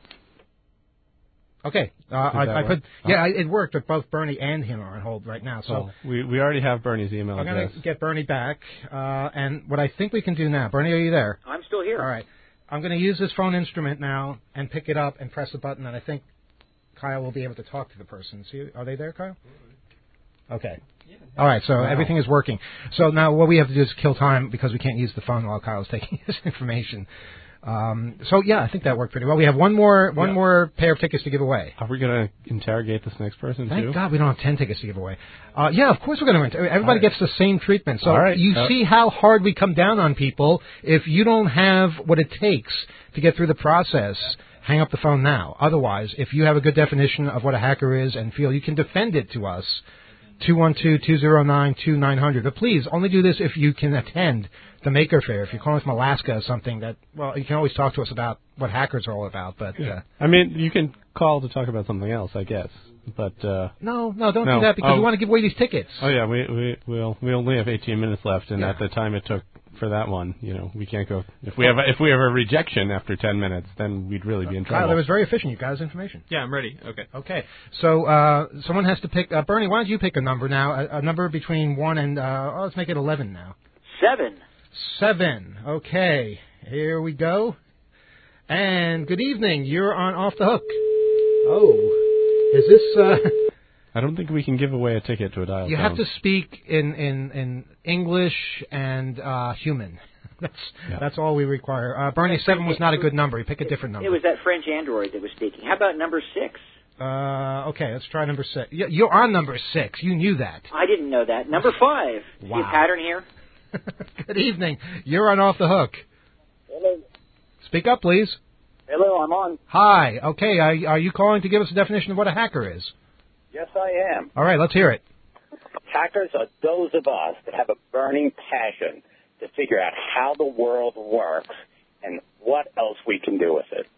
Okay. Uh, I, I put... Oh. Yeah, it worked, but both Bernie and him are on hold right now. So Well, we we already have Bernie's email I'm address. going to get Bernie back, uh, and what I think we can do now... Bernie, are you there? I'm still here. All right. I'm going to use this phone instrument now and pick it up and press the button, and I think Kyle will be able to talk to the person. See, are they there, Kyle? Okay. All right, so Wow. everything is working. So now what we have to do is kill time because we can't use the phone while Kyle's taking his information. Um, so, yeah, I think that worked pretty well. We have one more one Yeah. more pair of tickets to give away. Are we going to interrogate this next person, Thank too? God we don't have ten tickets to give away. Uh, yeah, of course we're going to. Everybody All right. gets the same treatment. So All right. you Uh, see how hard we come down on people. If you don't have what it takes to get through the process, hang up the phone now. Otherwise, if you have a good definition of what a hacker is and feel you can defend it to us, two one two, two zero nine, two nine zero zero. But please, only do this if you can attend the Maker Faire. If you're calling from Alaska or something, that well, you can always talk to us about what hackers are all about. But Yeah. uh, I mean, you can call to talk about something else, I guess. But uh, no, no, don't No. do that because Oh. we want to give away these tickets. oh yeah, we we we'll, we only have eighteen minutes left, and Yeah. at the time it took for that one, you know, we can't go. If we have a, if we have a rejection after ten minutes, then we'd really be in trouble. Kyle, that was very efficient. You got his information. Yeah, I'm ready. Okay. Okay, so uh, someone has to pick. Uh, Bernie, why don't you pick a number now? A, a number between one and uh, oh, let's make it eleven now. Seven. Seven. Okay, here we go. And good evening. You're on Off the Hook. Oh, is this? Uh, I don't think we can give away a ticket to a dial you tone. have to speak in in, in English and uh, human. That's Yeah. that's all we require. Uh, Bernie, seven was not a good number. You pick a different number. It was that French android that was speaking. How about number six? Uh, okay, let's try number six. Y- You're on number six. You knew that. I didn't know that. Number five. Wow. See a pattern here? Good evening. You're on Off the Hook. Hello. Speak up, please. Hello, I'm on. Hi. Okay, are, are you calling to give us a definition of what a hacker is? Yes, I am. All right, let's hear it. Hackers are those of us that have a burning passion to figure out how the world works and what else we can do with it.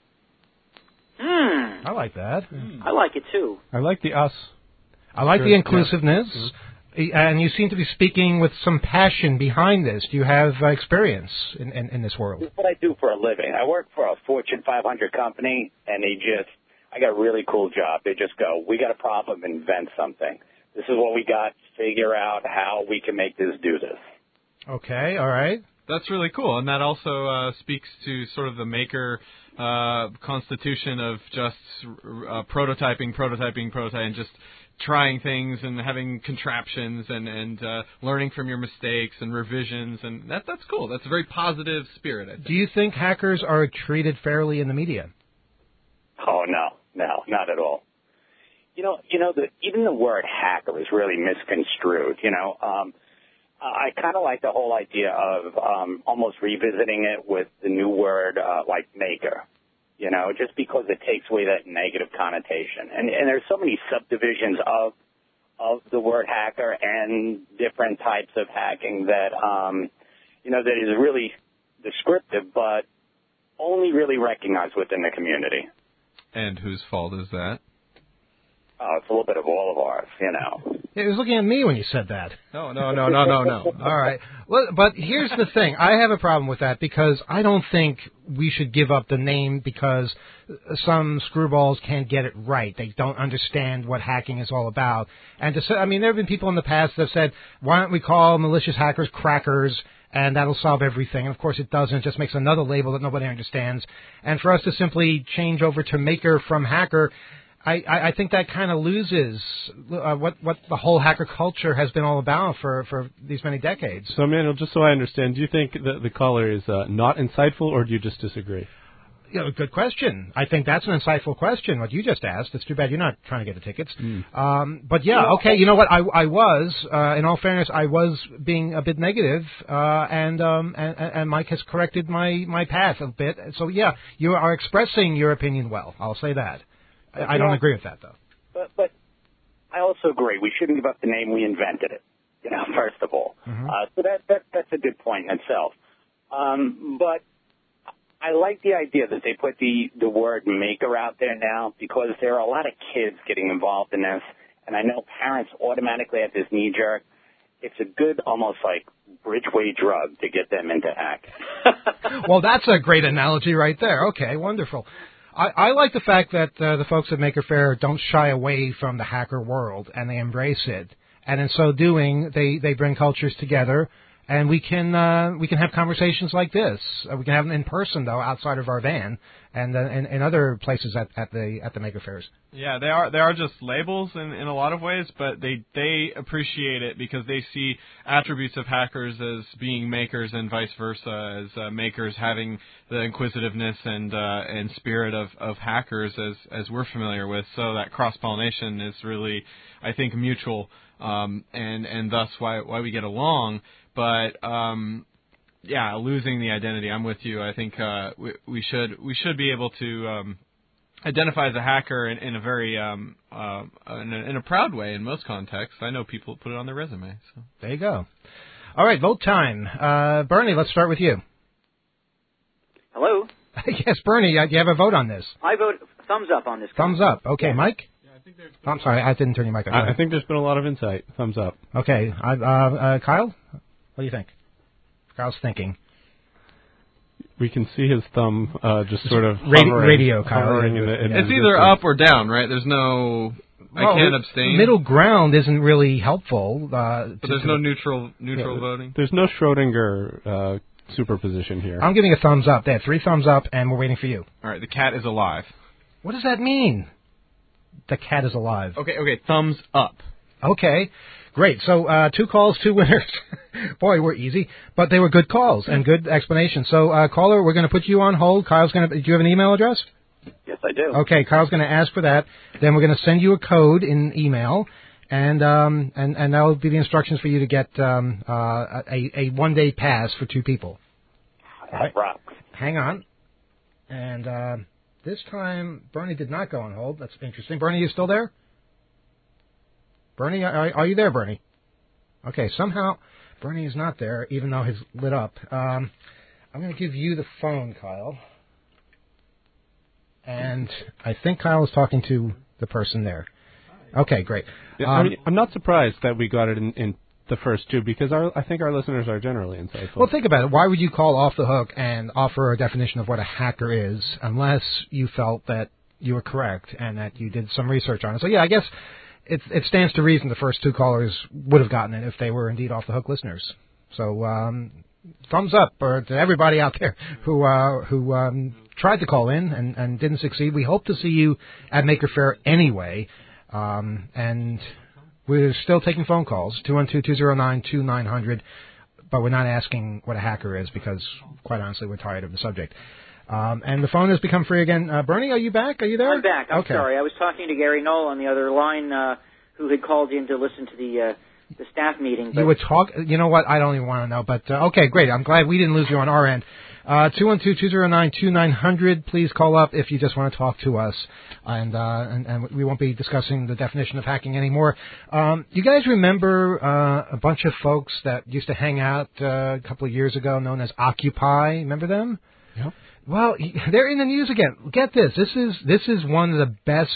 Hmm. I like that. I like it too. I like the us. I like Good, the inclusiveness. yeah. And you seem to be speaking with some passion behind this. Do you have uh, experience in, in, in this world? This is what I do for a living. I work for a Fortune five hundred company, and they just, I got a really cool job. They just go, we got a problem, invent something. This is what we got, figure out how we can make this do this. Okay, all right. That's really cool, and that also uh, speaks to sort of the maker uh, constitution of just uh, prototyping, prototyping, prototyping, and just trying things and having contraptions and and uh, learning from your mistakes and revisions, and that that's cool. That's a very positive spirit, I think. Do you think hackers are treated fairly in the media? Oh, no, no, not at all. You know, you know, the, even the word hacker is really misconstrued, you know. Um, I kind of like the whole idea of um, almost revisiting it with the new word uh, like maker, you know, just because it takes away that negative connotation. And, and there's so many subdivisions of of the word hacker and different types of hacking that, um, you know, that is really descriptive, but only really recognized within the community. And whose fault is that? Oh, it's a little bit of all of ours, you know. It was looking at me when you said that. No, no, no, no, no, no. All right. Well, but here's the thing. I have a problem with that because I don't think we should give up the name because some screwballs can't get it right. They don't understand what hacking is all about. And to say, I mean, there have been people in the past that have said, why don't we call malicious hackers crackers? And that'll solve everything. And, of course, it doesn't. It just makes another label that nobody understands. And for us to simply change over to maker from hacker, I, I, I think that kind of loses uh, what, what the whole hacker culture has been all about for, for these many decades. So, Manuel, just so I understand, do you think that the caller is uh, not insightful, or do you just disagree? You know, good question. I think that's an insightful question, what you just asked. It's too bad you're not trying to get the tickets. Mm. Um, but, yeah, okay, you know what? I, I was, uh, in all fairness, I was being a bit negative, uh, and, um, and and Mike has corrected my, my path a bit. So, yeah, you are expressing your opinion well. I'll say that. I, I don't agree with that, though. But, but I also agree. We shouldn't give up the name. We invented it, you know, first of all. Mm-hmm. Uh, so that, that that's a good point in itself. Um, but I like the idea that they put the, the word maker out there now because there are a lot of kids getting involved in this, and I know parents automatically have this knee-jerk. It's a good, almost like bridgeway drug to get them into hacking. Well, that's a great analogy right there. Okay, wonderful. I, I like the fact that uh, the folks at Maker Faire don't shy away from the hacker world, and they embrace it. And in so doing, they, they bring cultures together, and we can uh, we can have conversations like this. Uh, we can have them in person, though, outside of our van, and uh, in, in other places at, at the at the Maker Fairs. Yeah, they are they are just labels in, in a lot of ways, but they they appreciate it because they see attributes of hackers as being makers and vice versa, as uh, makers having the inquisitiveness and uh, and spirit of, of hackers as as we're familiar with. So that cross pollination is really, I think, mutual, um, and and thus why why we get along. But um, yeah, losing the identity. I'm with you. I think uh, we, we should we should be able to um, identify as a hacker in, in a very um, uh, in, a, in a proud way in most contexts. I know people put it on their resume. So there you go. All right, vote time. Uh, Bernie, let's start with you. Hello. Yes, Bernie, you have a vote on this. I vote thumbs up on this. Thumbs up. Okay, Mike. Yeah, I think there's I'm sorry, I didn't turn your mic on. I, I think there's been a lot of insight. Thumbs up. Okay, uh, uh, Kyle. What do you think? Kyle's thinking. We can see his thumb uh, just sort of radio, hovering, radio Kyle. hovering in the, in it's the either distance. up or down, right? There's no. Well, I can't abstain. Middle ground isn't really helpful. Uh, but there's to, no neutral neutral yeah, voting. There's no Schrodinger uh, superposition here. I'm giving a thumbs up. They have three thumbs up, and we're waiting for you. All right, the cat is alive. What does that mean? The cat is alive. Okay, okay, thumbs up. Okay. Great. So uh, two calls, two winners. Boy, we're easy, but they were good calls and good explanations. So, uh, caller, we're going to put you on hold. Kyle's going to. Do you have an email address? Yes, I do. Okay, Kyle's going to ask for that. Then we're going to send you a code in email, and um, and and that will be the instructions for you to get um, uh, a a one day pass for two people. That right. rocks. Hang on, and uh, this time Bernie did not go on hold. That's interesting. Bernie, you still there? Bernie, are, are you there, Bernie? Okay, somehow Bernie is not there, even though he's lit up. Um, I'm going to give you the phone, Kyle. And I think Kyle is talking to the person there. Okay, great. Yeah, um, I mean, I'm not surprised that we got it in, in the first two because our, I think our listeners are generally insightful. Well, think about it. Why would you call Off the Hook and offer a definition of what a hacker is unless you felt that you were correct and that you did some research on it? So, yeah, I guess it, it stands to reason the first two callers would have gotten it if they were indeed Off the Hook listeners. So, um, thumbs up or to everybody out there who uh, who um, tried to call in and, and didn't succeed. We hope to see you at Maker Faire anyway. Um, and we're still taking phone calls, two one two, two zero nine, two nine zero zero, but we're not asking what a hacker is because, quite honestly, we're tired of the subject. Um, and the phone has become free again. Uh, Bernie, are you back? Are you there? I'm back. I'm okay. sorry. I was talking to Gary Knoll on the other line uh, who had called in to listen to the uh, the staff meeting. But you would talk. You know what? I don't even want to know. But, uh, okay, great. I'm glad we didn't lose you on our end. Uh, two one two, two zero nine, two nine zero zero. Please call up if you just want to talk to us. And, uh, and, and we won't be discussing the definition of hacking anymore. Um, you guys remember uh, a bunch of folks that used to hang out uh, a couple of years ago known as Occupy? Remember them? Yep. Well, they're in the news again. Get this. This is this is one of the best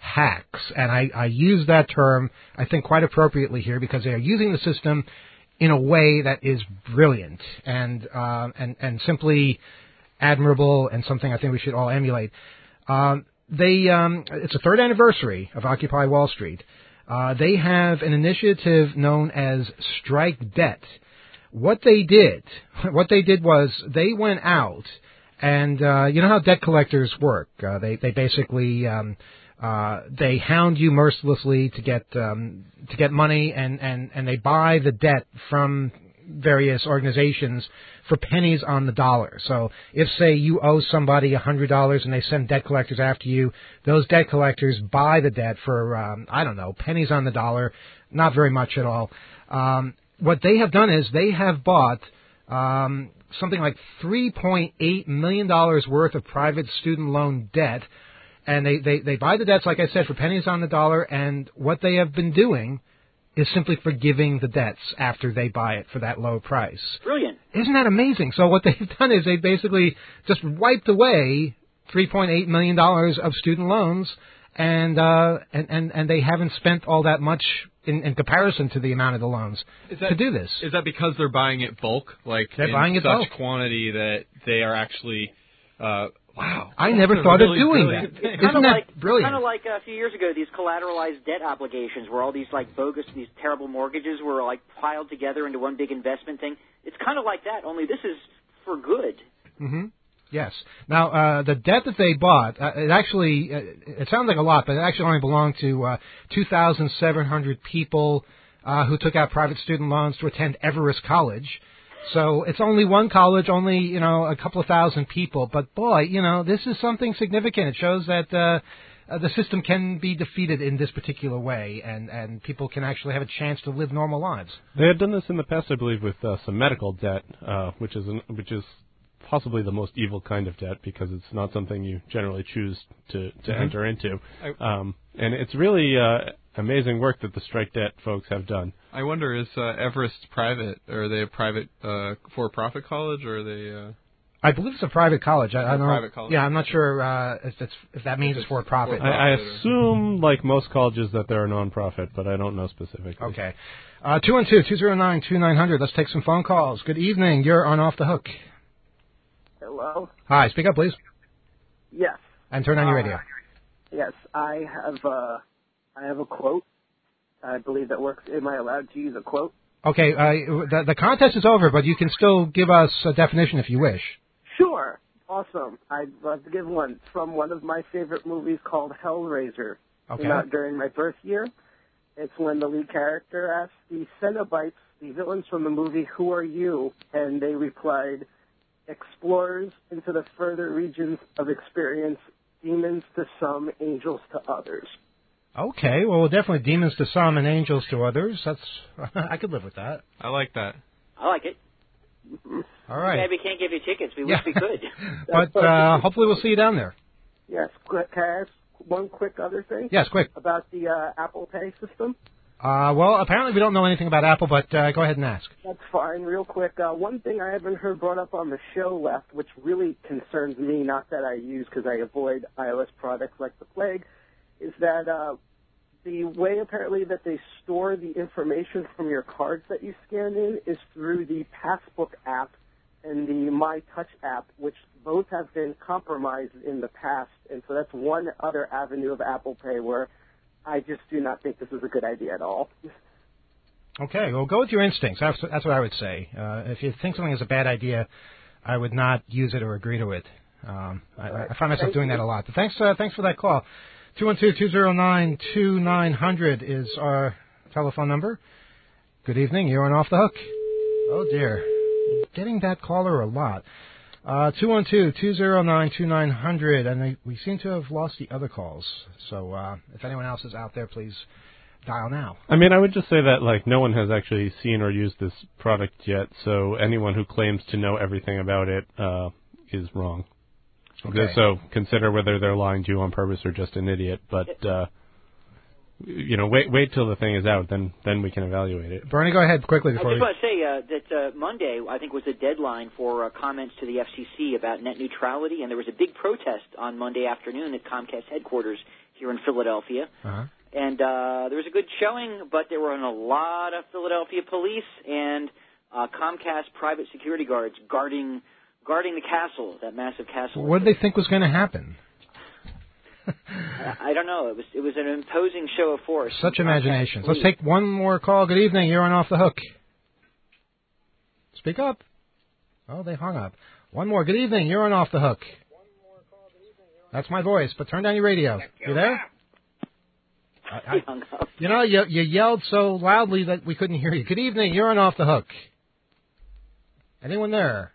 hacks. And I, I use that term, I think, quite appropriately here because they are using the system in a way that is brilliant and uh, and and simply admirable and something I think we should all emulate. Um, they um, it's the third anniversary of Occupy Wall Street. Uh, they have an initiative known as Strike Debt. What they did, what they did was they went out and uh, you know how debt collectors work. Uh, they they basically um, uh, they hound you mercilessly to get um, to get money, and, and, and they buy the debt from various organizations for pennies on the dollar. So if, say, you owe somebody one hundred dollars and they send debt collectors after you, those debt collectors buy the debt for, um, I don't know, pennies on the dollar, not very much at all. Um, what they have done is they have bought um, something like three point eight million dollars worth of private student loan debt, and they, they, they buy the debts, like I said, for pennies on the dollar, and what they have been doing is simply forgiving the debts after they buy it for that low price. Brilliant. Isn't that amazing? So what they've done is they basically just wiped away three point eight million dollars of student loans, and, uh, and, and, and they haven't spent all that much in, in comparison to the amount of the loans is that, to do this. Is that because they're buying it bulk? Like they're in buying it such bulk. quantity that they are actually... Uh, wow. I never That's thought really of doing brilliant that. thing. Kind Isn't of that like, brilliant? Kind of like a few years ago, these collateralized debt obligations, where all these like bogus, these terrible mortgages were like piled together into one big investment thing. It's kind of like that, only this is for good. Mm-hmm. Yes. Now, uh, the debt that they bought, uh, it actually, uh, it sounds like a lot, but it actually only belonged to uh, two thousand seven hundred people uh, who took out private student loans to attend Everest College. So it's only one college, only, you know, a couple of thousand people. But, boy, you know, this is something significant. It shows that uh, uh, the system can be defeated in this particular way, and, and people can actually have a chance to live normal lives. They had done this in the past, I believe, with uh, some medical debt, uh, which is an, which is possibly the most evil kind of debt because it's not something you generally choose to, to Mm-hmm. enter into. Um, and it's really uh, amazing work that the Strike Debt folks have done. I wonder, is uh, Everest private? Or are they a private uh, for-profit college, or are they... Uh... I believe it's a private college. I, I don't private college. Yeah, I'm not sure uh, if, that's, if that means it's for profit. I, I assume, like most colleges, that they're a non-profit, but I don't know specifically. Okay. Uh, two one two, two zero nine, two nine hundred. Let's take some phone calls. Good evening. You're on Off the Hook. Hello? Hi. Speak up, please. Yes. And turn on your Uh, radio. Yes, I have uh, I have a quote. I believe that works. Am I allowed to use a quote? Okay. Uh, the, the contest is over, but you can still give us a definition if you wish. Sure. Awesome. I'd love to give one. It's from one of my favorite movies called Hellraiser. Okay. Came out during my birth year. It's when the lead character asks the Cenobites, the villains from the movie, "Who are you?" And they replied, "Explorers into the further regions of experience, demons to some, angels to others." Okay. Well, definitely demons to some and angels to others. That's I could live with that. I like that. I like it. All right. Yeah, we can't give you tickets. We Yeah. wish we could. But uh, hopefully we'll see you down there. Yes. Quick, can I ask one quick other thing? Yes, quick. About the uh, Apple Pay system? Uh, well, apparently we don't know anything about Apple, but uh, go ahead and ask. That's fine. Real quick, uh, one thing I haven't heard brought up on the show left, which really concerns me, not that I use because I avoid iOS products like the plague, is that uh, the way apparently that they store the information from your cards that you scan in is through the Passbook app and the My Touch app, which both have been compromised in the past. And so that's one other avenue of Apple Pay where I just do not think this is a good idea at all. Okay, well, go with your instincts. That's, that's what I would say. Uh, if you think something is a bad idea, I would not use it or agree to it. Um, I, I find myself Thank doing you. that a lot. But thanks, uh, thanks for that call. two one two, two zero nine, two nine hundred is our telephone number. Good evening. You're on Off the Hook. Oh, dear. Getting that caller a lot. Uh, two one two, two zero nine, two nine hundred, and they, we seem to have lost the other calls. So uh, if anyone else is out there, please dial now. I mean, I would just say that, like, no one has actually seen or used this product yet, so anyone who claims to know everything about it uh, is wrong. Okay. So consider whether they're lying to you on purpose or just an idiot, but, uh, you know, wait wait till the thing is out, then then we can evaluate it. Bernie, go ahead quickly I before just we... want to say uh, that uh, Monday, I think, was the deadline for uh, comments to the F C C about net neutrality, and there was a big protest on Monday afternoon at Comcast headquarters here in Philadelphia. Uh-huh. And uh, there was a good showing, but there were a lot of Philadelphia police and uh, Comcast private security guards guarding guarding the castle, that massive castle. What did they think was going to happen? I, I don't know. It was it was an imposing show of force. Such imaginations. Let's take one more call. Good evening. You're on Off the Hook. Speak up. Oh, they hung up. One more. Good evening. You're on Off the Hook. That's my voice, but turn down your radio. You there? I, I, you know, you, you yelled so loudly that we couldn't hear you. Good evening. You're on Off the Hook. Anyone there?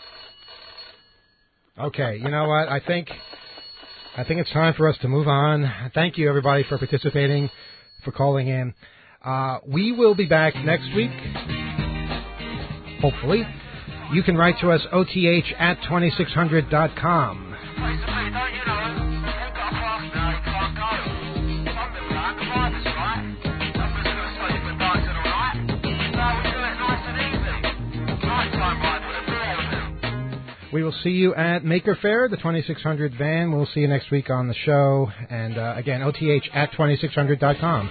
Okay. You know what? I think I think it's time for us to move on. Thank you, everybody, for participating, for calling in. Uh, we will be back next week, hopefully. You can write to us, O T H at twenty-six hundred dot com. We will see you at Maker Faire, the twenty-six hundred van. We'll see you next week on the show. And uh, again, O T H at twenty-six hundred dot com.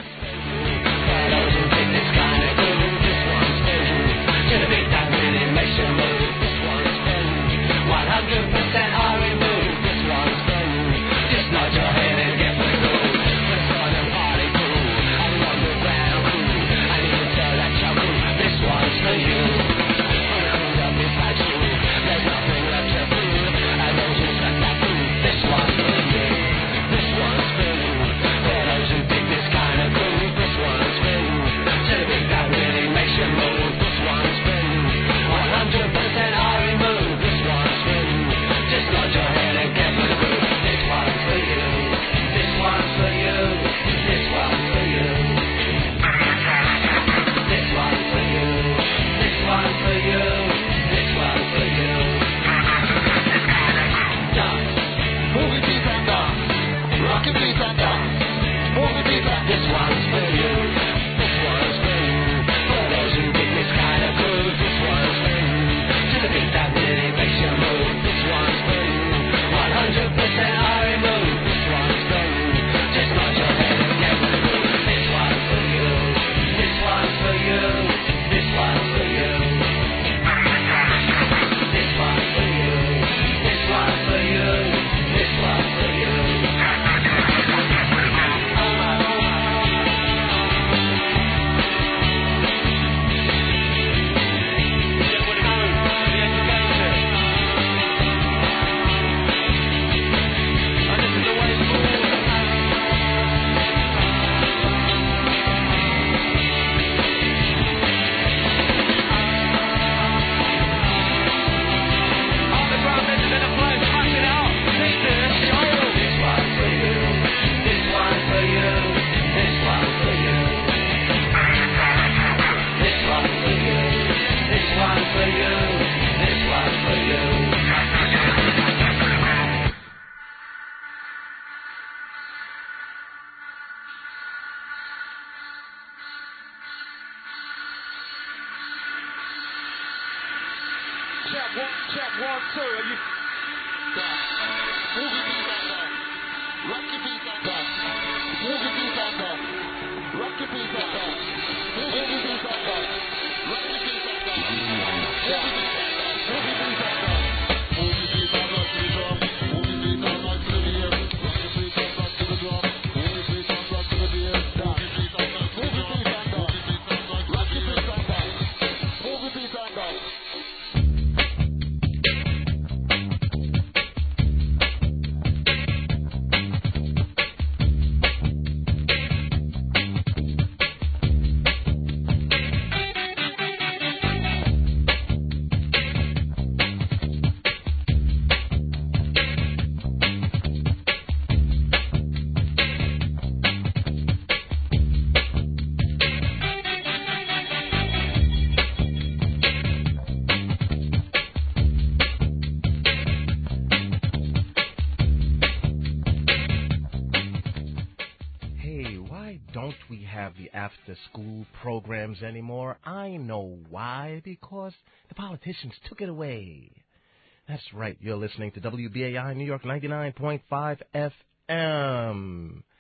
After-school programs anymore. I know why. Because the politicians took it away. That's right. You're listening to W B A I New York ninety-nine point five F M.